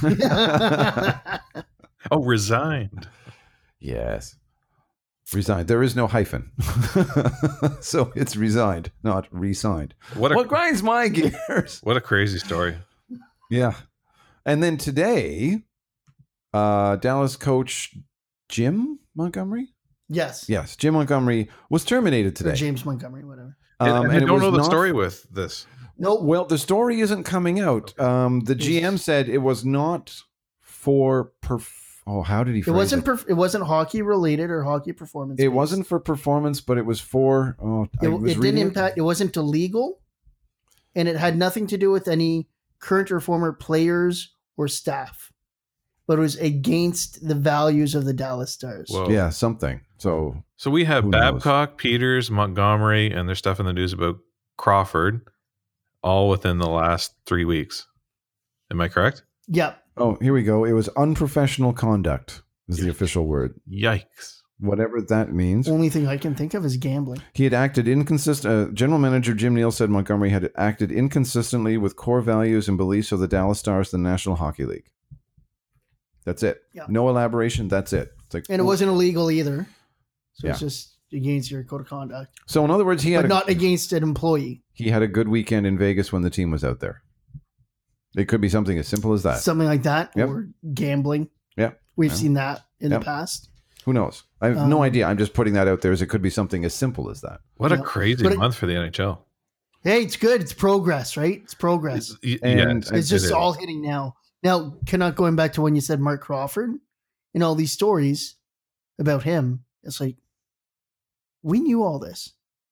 Oh, resigned. Yes. Resigned. There is no hyphen. So it's resigned, not re-signed. What grinds my gears? What a crazy story. Yeah. And then today, Dallas coach Jim Montgomery? Yes. Yes, Jim Montgomery was terminated Or today. James Montgomery, whatever. And I it don't was know the not- story with this. Nope. Well, the story isn't coming out. The GM said it was not for... how did he It phrase wasn't. it? It wasn't hockey related or hockey performance. It wasn't for performance, but it was for... It didn't impact. It wasn't illegal, and it had nothing to do with any current or former players or staff. But it was against the values of the Dallas Stars. Whoa. Yeah, something. So So we have Who knows? Babcock, Peters, Montgomery, and there's stuff in the news about Crawford all within the last 3 weeks. Am I correct? Yep. here we go. It was unprofessional conduct is the official word. Yikes. Whatever that means. Only thing I can think of is gambling. He had acted inconsistent. General manager Jim Neal said Montgomery had acted inconsistently with core values and beliefs of the Dallas Stars, the National Hockey League. That's it. Yeah. No elaboration. That's it. It's like, And it wasn't illegal either. So it's Yeah. just against your code of conduct. So in other words, But not against an employee. he had a good weekend in Vegas when the team was out there. It could be something as simple as that. Something like that. Yep. Or gambling. Yeah. We've Yeah. seen that in Yep. the past. Who knows? I have no Um, idea. I'm just putting that out there as it could be something as simple as that. What a Yeah. crazy But it- month for the NHL. Hey, it's good. It's progress, right? It's progress. And It's just all hitting now. Now, Canuck, going back to when you said Mark Crawford and all these stories about him, it's like, we knew all this.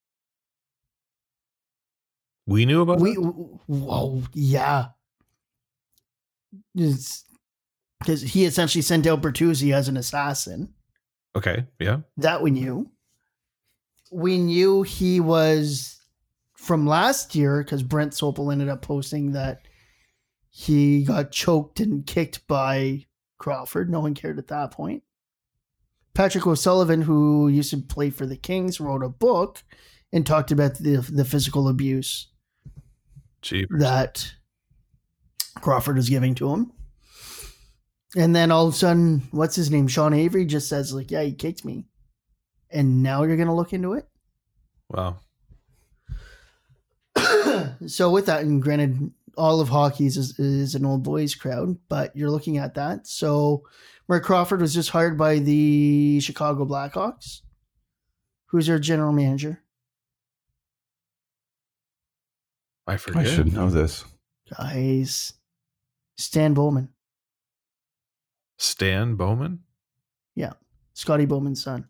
We knew about it? Whoa, yeah. It's because he essentially sent out Bertuzzi as an assassin. Okay, yeah. That we knew. We knew he was from last year because Brent Sopel ended up posting that he got choked and kicked by Crawford. No one cared at that point. Patrick O'Sullivan, who used to play for the Kings, wrote a book and talked about the physical abuse Jeepers. that Crawford was giving to him. And then all of a sudden, what's his name? Sean Avery just says, like, yeah, he kicked me. And now you're going to look into it? Wow. So with that, and granted, all of hockey is an old boys crowd, but you're looking at that. So Mark Crawford was just hired by the Chicago Blackhawks. Who's their general manager? I forget. I should know this. Guys, Stan Bowman. Stan Bowman? Yeah, Scotty Bowman's son.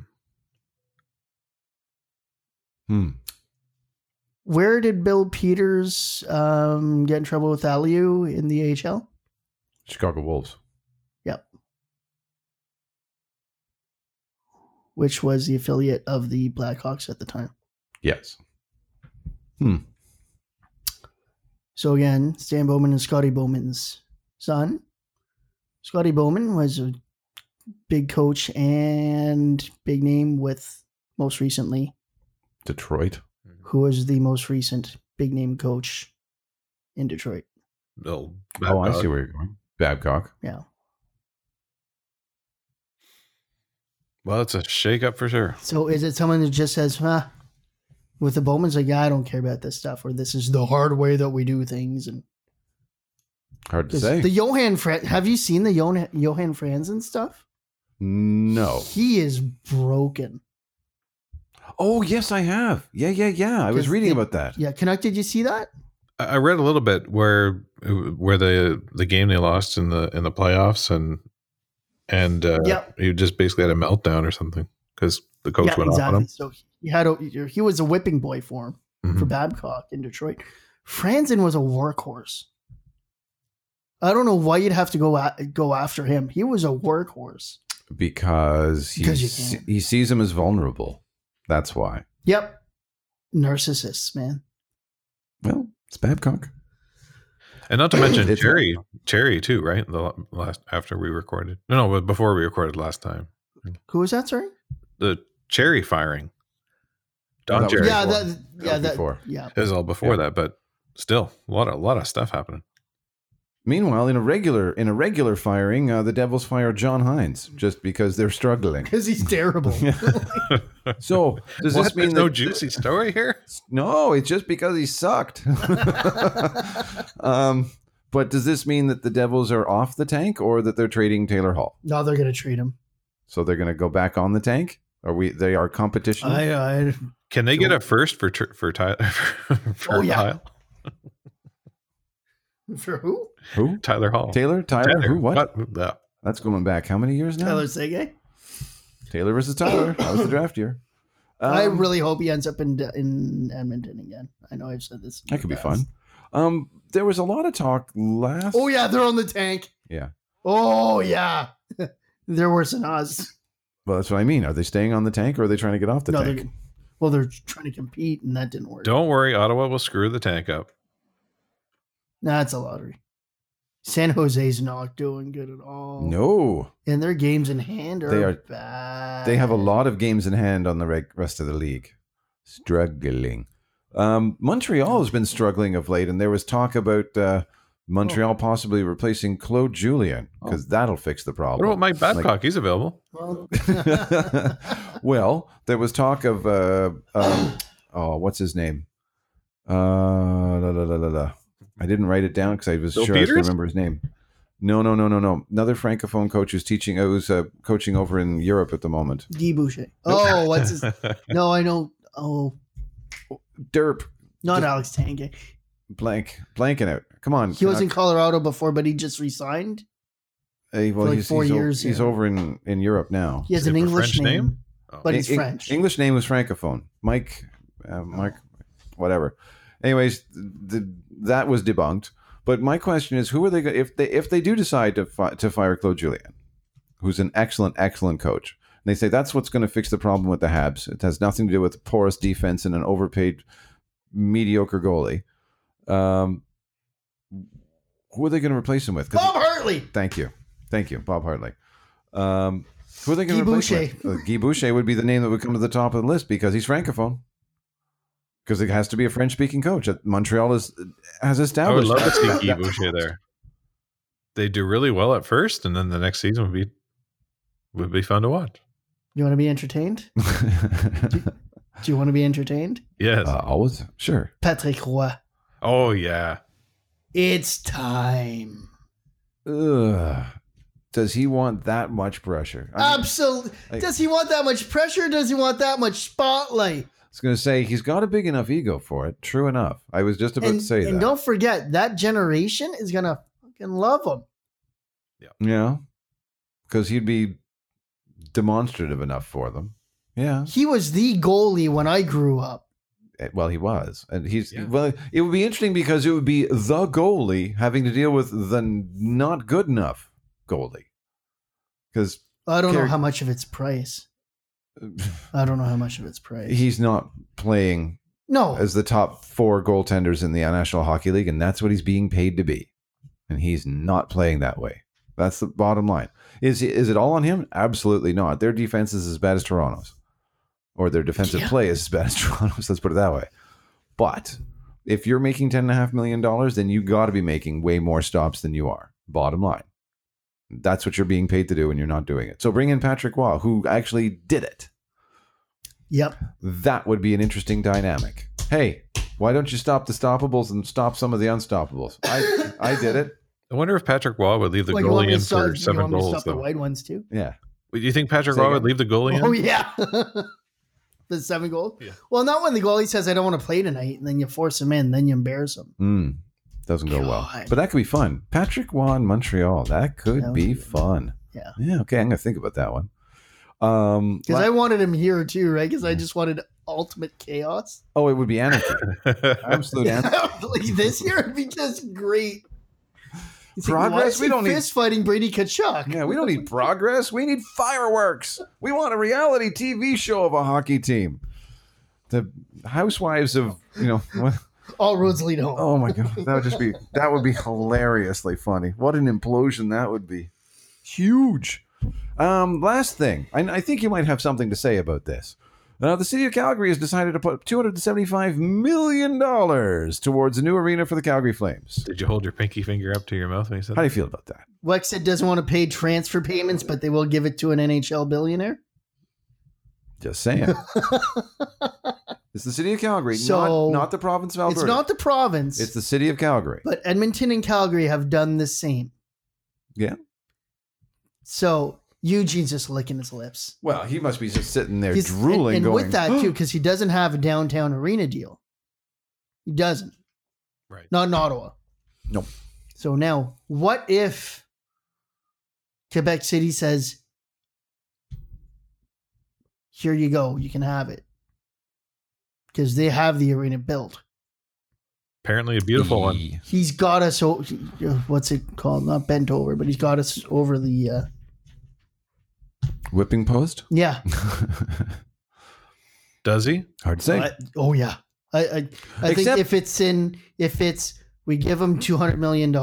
Where did Bill Peters get in trouble with Aliu in the AHL? Chicago Wolves. Yep. Which was the affiliate of the Blackhawks at the time. Yes. So again, Stan Bowman and Scotty Bowman's son. Scotty Bowman was a big coach and big name with, most recently, Detroit. who was the most recent big name coach in Detroit. No. Oh, I see where you're going. Babcock. Yeah. Well, it's a shake-up for sure. So is it someone that just says, with the Bowmans, like, yeah, I don't care about this stuff, or this is the hard way that we do things? And Hard to say. the Johan have you seen the Johan Franzen stuff? No. He is broken. Oh, yes, I have. Yeah. I was reading about that. Yeah, Canuck, did you see that? I read a little bit where the game they lost in the playoffs and Yep. he just basically had a meltdown or something because the coach went off on him. So he was a whipping boy for him, for Babcock in Detroit. Franzen was a workhorse. I don't know why you'd have to go after him. He was a workhorse. Because you can. he sees him as vulnerable. That's why. Yep. Narcissists, man. Well, it's Babcock. And not to mention It's- Cherry too, right? The last after we recorded, but before we recorded last time, Who was that, sorry? the Cherry firing. Don That was Cherry. Yeah, before. that, Before. It was all before that, but still a lot of stuff happening. Meanwhile, in a regular firing, the Devils fire John Hines just because they're struggling. because he's terrible. So does What? this mean There's no that- juicy story here? No, it's just because he sucked. But does this mean that the Devils are off the tank, or that they're trading Taylor Hall? No, they're gonna treat him. So they're going to go back on the tank? They are competition? I Can they get a first for Tyler? Oh, yeah. Hall? for who? Who? Tyler Hall. Tyler? Who? What? Yeah. That's going back how many years now? Tyler Seguin. Taylor versus Tyler. That was the draft year. I really hope he ends up in Edmonton again. I know I've said this. in That the could be past. fun. There was a lot of talk last. Oh yeah, they're on the tank. Yeah. Oh yeah, they're worse than us. Well, that's what I mean. Are they staying on the tank, or are they trying to get off the No, tank? they're trying to compete, and that didn't work. Don't worry, Ottawa will screw the tank up. Nah, it's a lottery. San Jose's not doing good at all. No. And their games in hand are, They are- bad. They have a lot of games in hand on the rest of the league. Struggling. Montreal has been struggling of late, and there was talk about Montreal possibly replacing Claude Julien, because that'll fix the What problem. about Mike Babcock? He's available. Well, Well, there was talk of what's his name? I didn't write it down because I was Bill sure I was going Peters? to remember his name. No. Another francophone coach who's teaching. Who's coaching over in Europe at the moment. Guy Boucher. Oh, what's his? No, I know. Oh, Derp. not Alex Tanguay. Blanking out. Come on. He was in Colorado before, but he just resigned. Well, like he's 4 years He's here. over in Europe now. He has Is an it a English French name, name? but he's Eng- French. English name was francophone. Mike, whatever. Anyways, that was debunked. But my question is, who are they? If they do decide to fire Claude Julien, who's an excellent coach, and they say that's what's going to fix the problem with the Habs. It has nothing to do with porous defense and an overpaid, mediocre goalie. Who are they going to replace him with? Bob Hartley. Thank you, Bob Hartley. Who are they going Guy to replace? Boucher. Guy Boucher would be the name that would come to the top of the list because he's francophone. Because it has to be a French-speaking coach. Montreal has I would established. love to see Guy Boucher there. They do really well at first, and then the next season would be fun to watch. You want to be entertained? Do you want to be entertained? Yes. Always, sure. Patrick Roy. Oh yeah. It's time. Ugh. Does he want that much pressure? I mean, Absolutely. Does he want that much pressure? Does he want that much spotlight? I was going to say he's got a big enough ego for it. True enough. I was just about to say that. And don't forget, that generation is going to fucking love him. Yeah. Because he'd be demonstrative enough for them. Yeah. He was the goalie when I grew up. Well, he was. And well, it would be interesting because it would be the goalie having to deal with the not good enough goalie. Because I don't know how much of it's price. I don't know how much of it's price. he's not playing as the top 4 goaltenders in the National Hockey League, and that's what he's being paid to be. And he's not playing that way. That's the bottom line. Is it all on him? Absolutely not. Their defense is as bad as Toronto's. Or their defensive play is as bad as Toronto's. Let's put it that way. But if you're making $10.5 million, then you got to be making way more stops than you are. Bottom line. That's what you're being paid to do, and you're not doing it. So bring in Patrick Waugh, who actually did it. Yep. That would be an interesting dynamic. Hey, why don't you stop the stoppables and stop some of the unstoppables? I did it. I wonder if Patrick Waugh would leave the Well, you want goalie me in to stop- for 7 you want me to goals. stop the Though. white ones too? Yeah. Do you think Patrick Say Waugh again. would leave the goalie in? Oh yeah. The 7 goals? Yeah. Well, not when the goalie says I don't want to play tonight, and then you force him in, then you embarrass him. Doesn't go well. God. But that could be fun. Patrick Waugh in Montreal. That could That be would be fun. Yeah. Yeah, okay. I'm going to think about that one. Because I wanted him here too, right? Because I just wanted ultimate chaos. Oh, it would be anarchy. Absolute anarchy. Like this year would be just great. It's like, Progress? why is We he don't need- fist fighting Brady Kachuk. Yeah, we don't need progress. We need fireworks. We want a reality TV show of a hockey team. The housewives of, what? All roads lead home. Oh my God. That would be hilariously funny. What an implosion that would be. Huge. Last thing. I think you might have something to say about this. The city of Calgary has decided to put $275 million towards a new arena for the Calgary Flames. Did you hold your pinky finger up to your mouth when you said How do that? you feel about that? Wexit doesn't want to pay transfer payments, but they will give it to an NHL billionaire. Just saying. It's the city of Calgary, So, not the province of Alberta. It's not the province, It's the city of Calgary. but Edmonton and Calgary have done the same. Yeah. So Eugene's just licking his lips. Well, he must be just sitting there He's- drooling, and going, with that too, because he doesn't have a downtown arena deal. He doesn't. Right. Not in Ottawa. Nope. So now, what if Quebec City says, "Here you go, you can have it," because they have the arena built. Apparently a beautiful one. He's got us. What's it called? Not bent over, but he's got us over the. Whipping post? Yeah. Does he? Hard to say. Oh yeah. I think Except- if it's we give him $200 million,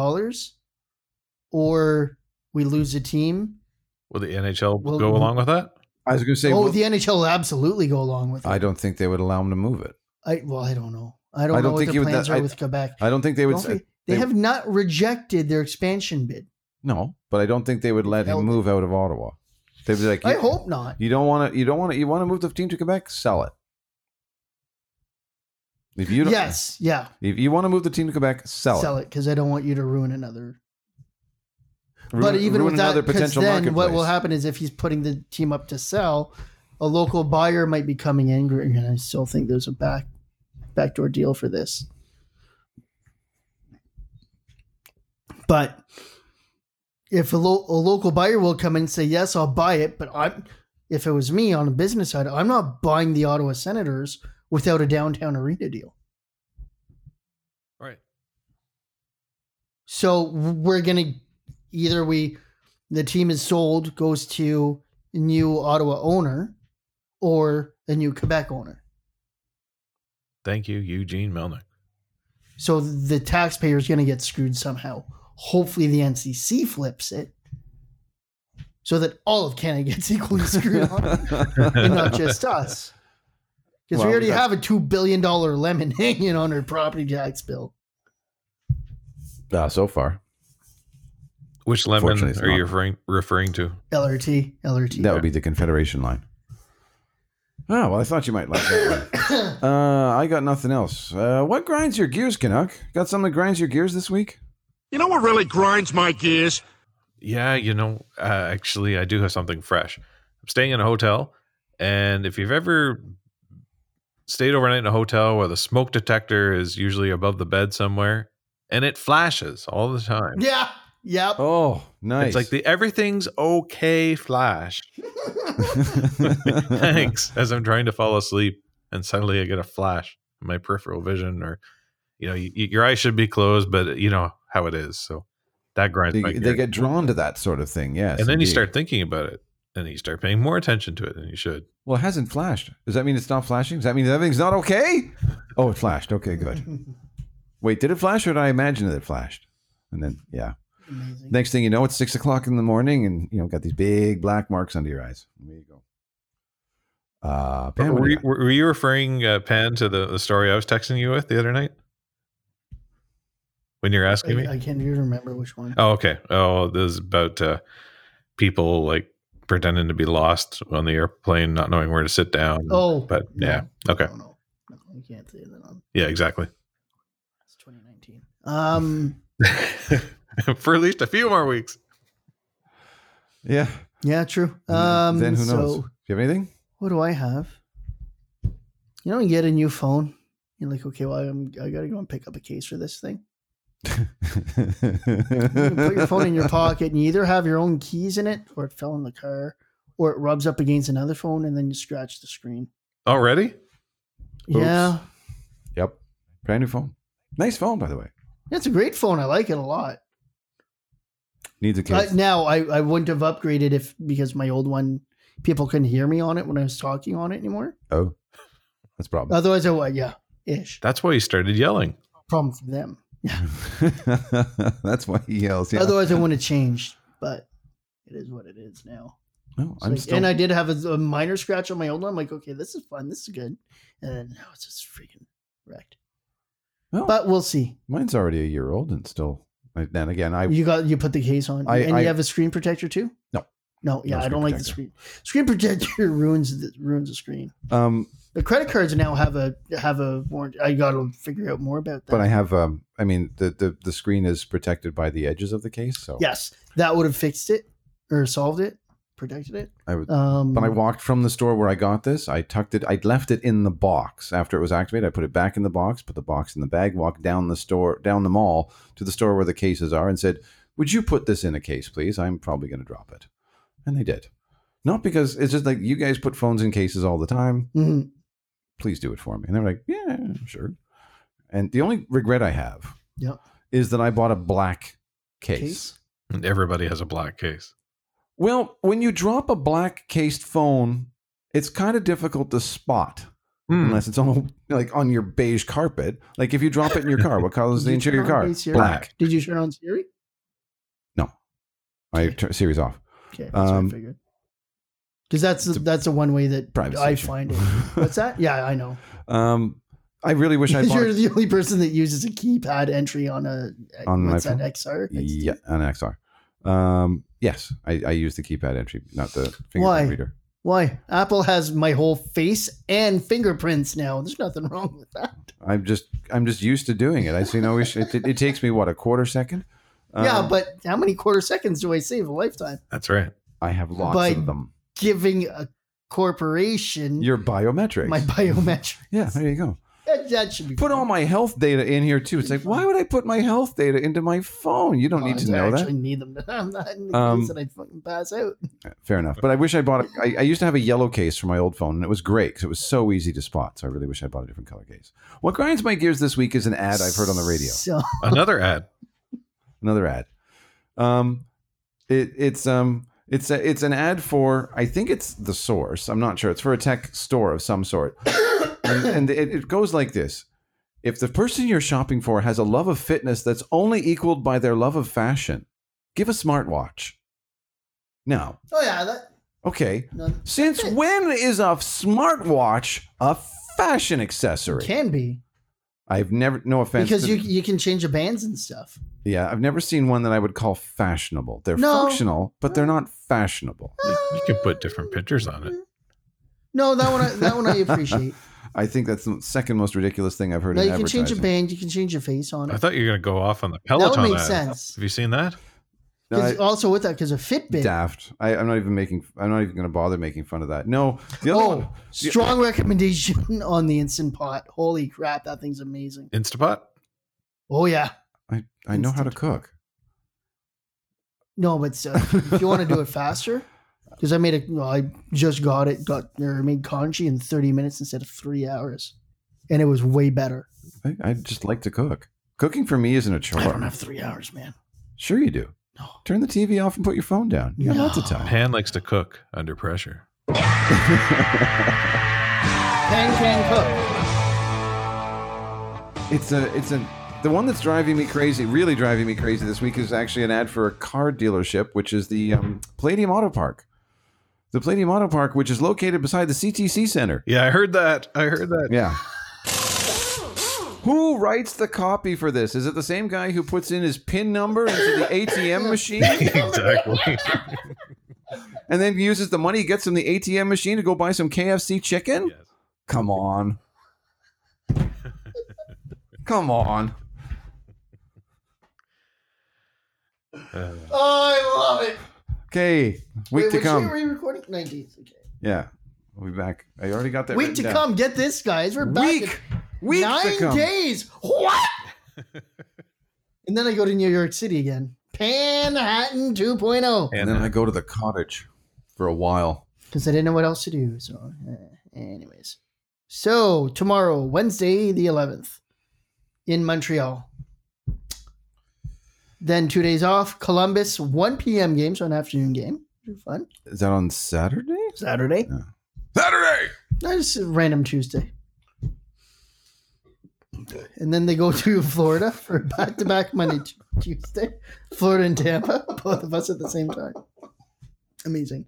or we lose a team. Will the NHL Well, go along with that? I was going to say, The NHL will absolutely go along with it. I don't think they would allow him to move it. I don't know. I don't know what think the you would- plans are I- with Quebec. I don't think they would Don't say. forget, they have not rejected their expansion bid. No, but I don't think they would let him Held move out of Ottawa. They'd be like, I hope not. You want to move the team to Quebec? Sell it. If you don't, Yes, yeah. If you want to move the team to Quebec, sell it. Because I don't want you to ruin another. Ruin- But even ruin with that, another because potential then what marketplace. will happen is if he's putting the team up to sell, a local buyer might be coming in, and I still think there's a backdoor deal for this. But if a local buyer will come in and say, yes, I'll buy it, but if it was me on the business side, I'm not buying the Ottawa Senators without a downtown arena deal. Right. So we're going to the team is sold, goes to a new Ottawa owner or a new Quebec owner. Thank you, Eugene Melnick. So the taxpayer is going to get screwed somehow. Hopefully the NCC flips it so that all of Canada gets equally screwed on, and not just us. Because we already have a $2 billion lemon hanging on our property tax bill. So far. Which lemon are you referring to? LRT. That would be the Confederation line. Oh, well, I thought you might like that one. I got nothing else. What grinds your gears, Canuck? Got something that grinds your gears this week? You know what really grinds my gears? Yeah, actually, I do have something fresh. I'm staying in a hotel, and if you've ever stayed overnight in a hotel where the smoke detector is usually above the bed somewhere, and it flashes all the time. Yeah. Yep. Oh, nice. It's like the everything's okay flash. Thanks. As I'm trying to fall asleep, and suddenly I get a flash in my peripheral vision, or your eyes should be closed, but you know how it is. So that grinds my gears. They get drawn to that sort of thing, yes. And then you start thinking about it, and you start paying more attention to it than you should. Well, it hasn't flashed. Does that mean it's not flashing? Does that mean everything's not okay? Oh, it flashed. Okay, good. Wait, did it flash, or did I imagine that it flashed? And then, yeah. Amazing. Next thing you know, it's 6 o'clock in the morning, and got these big black marks under your eyes. There you go. Pan, were you referring, Pan, to the story I was texting you with the other night? When you're asking me? I can't even remember which one. Oh, okay. Oh, this is about people like pretending to be lost on the airplane, not knowing where to sit down. Oh. But yeah. Okay. No, you can't say that on. Yeah, exactly. It's 2019. For at least a few more weeks. Yeah. Yeah, true. Then who knows? So, Do you have anything? what do I have? You get a new phone. You're like, okay, well, I got to go and pick up a case for this thing. You put your phone in your pocket, and you either have your own keys in it, or it fell in the car, or it rubs up against another phone, and then you scratch the screen. Already? Oops. Yeah. Yep. Brand new phone. Nice phone, by the way. It's a great phone. I like it a lot. Needs a case. Now, I wouldn't have upgraded because my old one, people couldn't hear me on it when I was talking on it anymore. Oh, that's a problem. Otherwise, I would, yeah, ish. That's why you started yelling. Problem for them. Yeah. That's why he yells. Yeah. Otherwise, I wouldn't have changed, but it is what it is now. No, And I did have a minor scratch on my old one. I'm like, okay, this is fun. This is good. And then now it's just freaking wrecked. Well, but we'll see. Mine's already a year old and still. Then again, you put the case on, and you have a screen protector too. No, yeah, I don't like the screen. Screen protector ruins the screen. The credit cards now have a warranty. I got to figure out more about that. But I have. I mean, the screen is protected by the edges of the case. So yes, that would have fixed it or solved it, protected it. When I walked from the store where I got this, I tucked it. I left it in the box after it was activated. I put it back in the box, put the box in the bag, walked down the mall to the store where the cases are, and said, "Would you put this in a case, please? I'm probably going to drop it." And they did. Not because it's just like, you guys put phones in cases all the time. Mm-hmm. Please do it for me. And they're like, yeah, sure. And the only regret I have is that I bought a black case. And everybody has a black case. Well, when you drop a black cased phone, it's kind of difficult to spot unless it's on your beige carpet. Like if you drop it in your car, what color is the interior of your car? Black. Did you turn on Siri? No. I turned Siri's off. Okay, that's what I figured. Because that's the one way that I find it. What's that? Yeah, I know. I really wish I bought. You're the only person that uses a keypad entry on what's that, XR? Yeah, an XR. Yes, I use the keypad entry, not the fingerprint reader. Why? Apple has my whole face and fingerprints now. There's nothing wrong with that. I'm just used to doing it. I see no issue. It takes me a quarter second. Yeah, but how many quarter seconds do I save a lifetime? That's right. I have lots of them. Giving a corporation your biometrics. My biometrics. Yeah, there you go. That should be put all my health data in here too. It's like, why would I put my health data into my phone? You don't need to know that. I actually need them. I'm not in the case that I'd fucking pass out. Fair enough. But I wish I bought I used to have a yellow case for my old phone, and it was great because it was so easy to spot. So I really wish I bought a different color case. What grinds my gears this week is an ad I've heard on the radio. Another ad. Another ad. It's an ad for, I think it's The Source. I'm not sure. It's for a tech store of some sort. and it goes like this. If the person you're shopping for has a love of fitness that's only equaled by their love of fashion, give a smartwatch. Now, Oh yeah, that okay. no, Since when is a smartwatch a fashion accessory? can be I've never, no offense. because to- you can change the bands and stuff. Yeah, I've never seen one that I would call fashionable. They're No. functional, but they're not fashionable. You can put different pictures on it. No, that one I appreciate. I think that's the second most ridiculous thing I've heard No, in you can change a advertising. band, you can change your face on I it. thought you were going to go off on the That Peloton. would make ad. sense. Have you seen that? No, 'Cause also with that, because a Fitbit. daft. I'm not even going to bother making fun of that. No, the other one. Oh, strong recommendation on the Instant Pot. Holy crap, that thing's amazing. Instapot? Oh yeah. I know how to cook. No, but if you want to do it faster, because I just made congee in 30 minutes instead of 3 hours, and it was way better. I just like to cook. Cooking for me isn't a chore. I don't have 3 hours, man. Sure you do. No. Turn the TV off and put your phone down. You got No. lots of time. Pan likes to cook under pressure. Pan can cook. It's the one that's driving me crazy, really driving me crazy this week is actually an ad for a car dealership, which is the Palladium Auto Park. The Palladium Auto Park, which is located beside the CTC Center. Yeah, I heard that. Yeah. Who writes the copy for this? Is it the same guy who puts in his PIN number into the ATM machine Exactly. and then uses the money he gets from the ATM machine to go buy some KFC chicken? Yes. Come on. Come on. Oh, I love it. Okay. Week to which come. day were you recording? 19th. Okay. Yeah. We'll be back. I already got that Week written to down. come. Get this, guys. We're back. Week to 9 come. days. What? And then I go to New York City again. Panhattan 2.0. And then I go to the cottage for a while. Because I didn't know what else to do. So, anyways. So, tomorrow, Wednesday, the 11th, in Montreal. Then 2 days off. Columbus, 1 p.m. game, so an afternoon game. Fun. Is that on Saturday? Saturday. Saturday! Just a random Tuesday. And then they go to Florida for back-to-back Monday, Tuesday. Florida and Tampa, both of us at the same time. Amazing.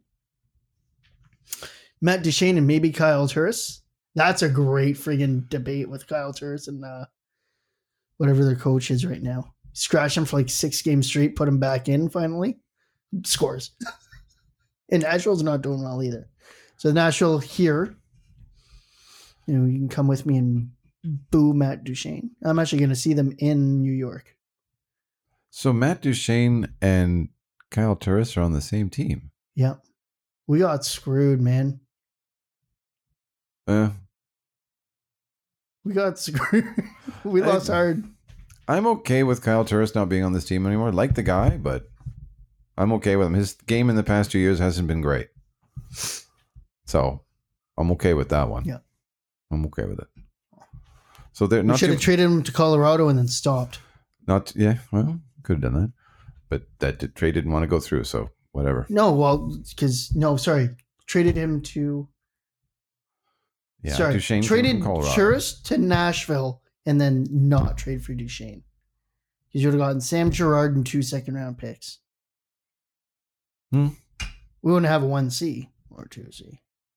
Matt Duchene and maybe Kyle Turris. That's a great friggin' debate with Kyle Turris and whatever their coach is right now. Scratch him for like 6 games straight, put him back in finally. Scores. And Nashville's not doing well either. So Nashville here, you can come with me and boo Matt Duchene. I'm actually going to see them in New York. So Matt Duchene and Kyle Turris are on the same team. Yeah. We got screwed, man. We got screwed. We lost hard. I'm okay with Kyle Turris not being on this team anymore. Like the guy, but I'm okay with him. His game in the past 2 years hasn't been great. So I'm okay with that one. Yeah. I'm okay with it. So they're We not should have traded him to Colorado and then stopped. well, could have done that. But that trade didn't want to go through, so whatever. No, well, traded him to. Yeah, sorry, Duchene came traded from Colorado. Turris to Nashville and then not trade for Duchene. Because you would have gotten Sam Girard and 2 second-round picks. Hmm. We wouldn't have a 1C or 2C.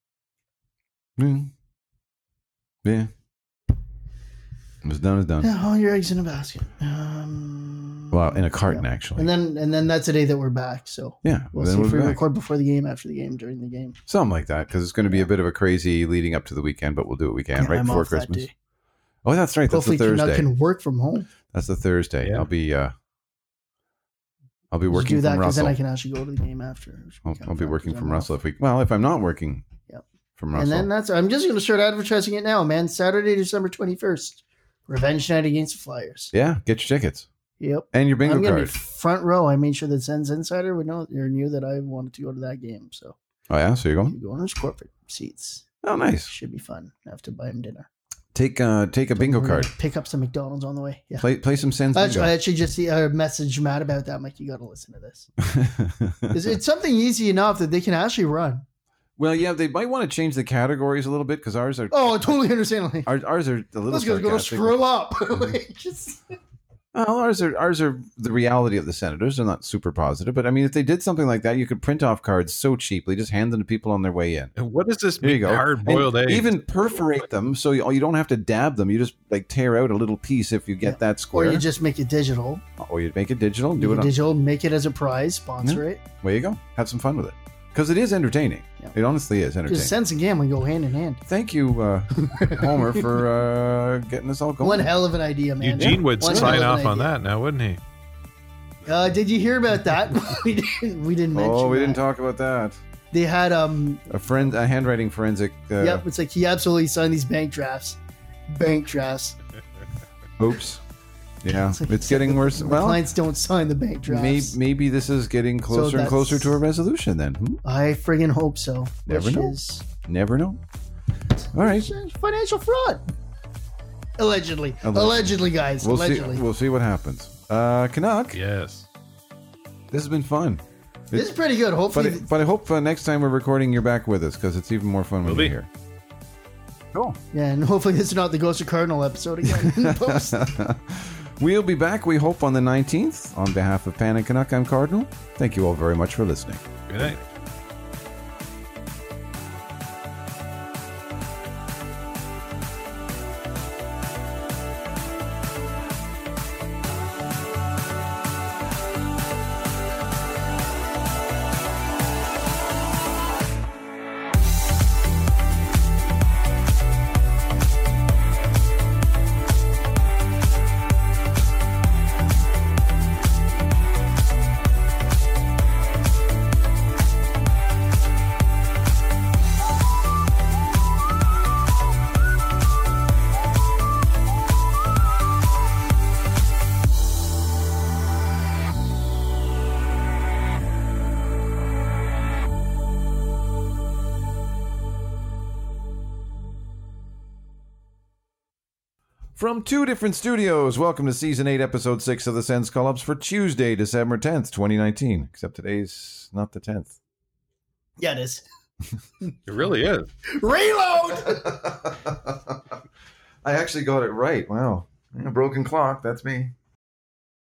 Yeah. What's done is done. Yeah, all your eggs in a basket. Well, in a carton, actually. And then that's the day that we're back. So Yeah. we'll then see if we back. record before the game, after the game, during the game. Something like that, because it's going to be a bit of a crazy leading up to the weekend, but we'll do what we can Yeah, right I'm before off that Christmas. day. Oh, that's right. That's Hopefully, the Canuck Thursday. can work from home. That's the Thursday. Yeah. I'll be Just working do that from because then Russell. I can actually go to the game after. I'll be working 'cause from I'm Russell off. if I'm not working Yep. from Russell. And then I'm just going to start advertising it now, man. Saturday, December 21st, Revenge Night against the Flyers. yeah, get your tickets Yep. and your bingo I'm going to card. be front row. I made sure that Sens Insider would know or knew that I wanted to go to that game. So Oh yeah, so you're going? you go on those corporate seats. Oh, nice. Should be fun. I have to buy him dinner. Take a bingo We're card. gonna pick up some McDonald's on the way. Yeah. Play some Sens I bingo. actually just messaged Matt about that. I'm like, you got to listen to this. It's something easy enough that they can actually run. Well, yeah, they might want to change the categories a little bit because ours are Oh, I totally understand. Like, ours are a little let's go sarcastic. screw up. Like, just Well, ours are the reality of the Senators. They're not super positive, but I mean, if they did something like that, you could print off cards so cheaply, just hand them to people on their way in. And what does this There you mean? go. Hard-boiled And eggs. even perforate them so you don't have to dab them. You just like tear out a little piece if you get that square. Or you just make it digital. Or you make it digital. Do Make it it digital, make it as a prize, sponsor it. There you go. Have some fun with it. Because it is entertaining. Yeah. It honestly is entertaining. Because sense and gambling go hand in hand. Thank you, Homer, for getting us all going. One hell of an idea, man. Eugene would One sign hell of off an on idea. that now, wouldn't he? Did you hear about that? we didn't mention Oh, we that. didn't talk about that. They had A handwriting forensic. yep, it's like he absolutely signed these bank drafts. Oops. Yeah, It's like- it's getting worse. The Well, clients don't sign the bank drafts. maybe this is getting closer and closer to a resolution. Then I friggin' hope so. Never Which know. is Never know. All right, financial fraud. Allegedly, guys. we'll Allegedly. see. We'll see what happens. Canuck, Yes. this has been fun. This is pretty good. Hopefully, But I hope next time we're recording, you're back with us because it's even more fun when Will you're be. here. Cool. yeah, and hopefully this is not the Ghost of Cardinal episode again. in post. We'll be back, we hope, on the 19th. On behalf of Pan and Canuck, I'm Cardinal. Thank you all very much for listening. Good night. From two different studios, welcome to Season 8, Episode 6 of the Sense Call-Ups for Tuesday, December 10th, 2019. Except today's not the 10th. yeah, it is. It really is. Reload. I actually got it right. Wow. A broken clock, that's me.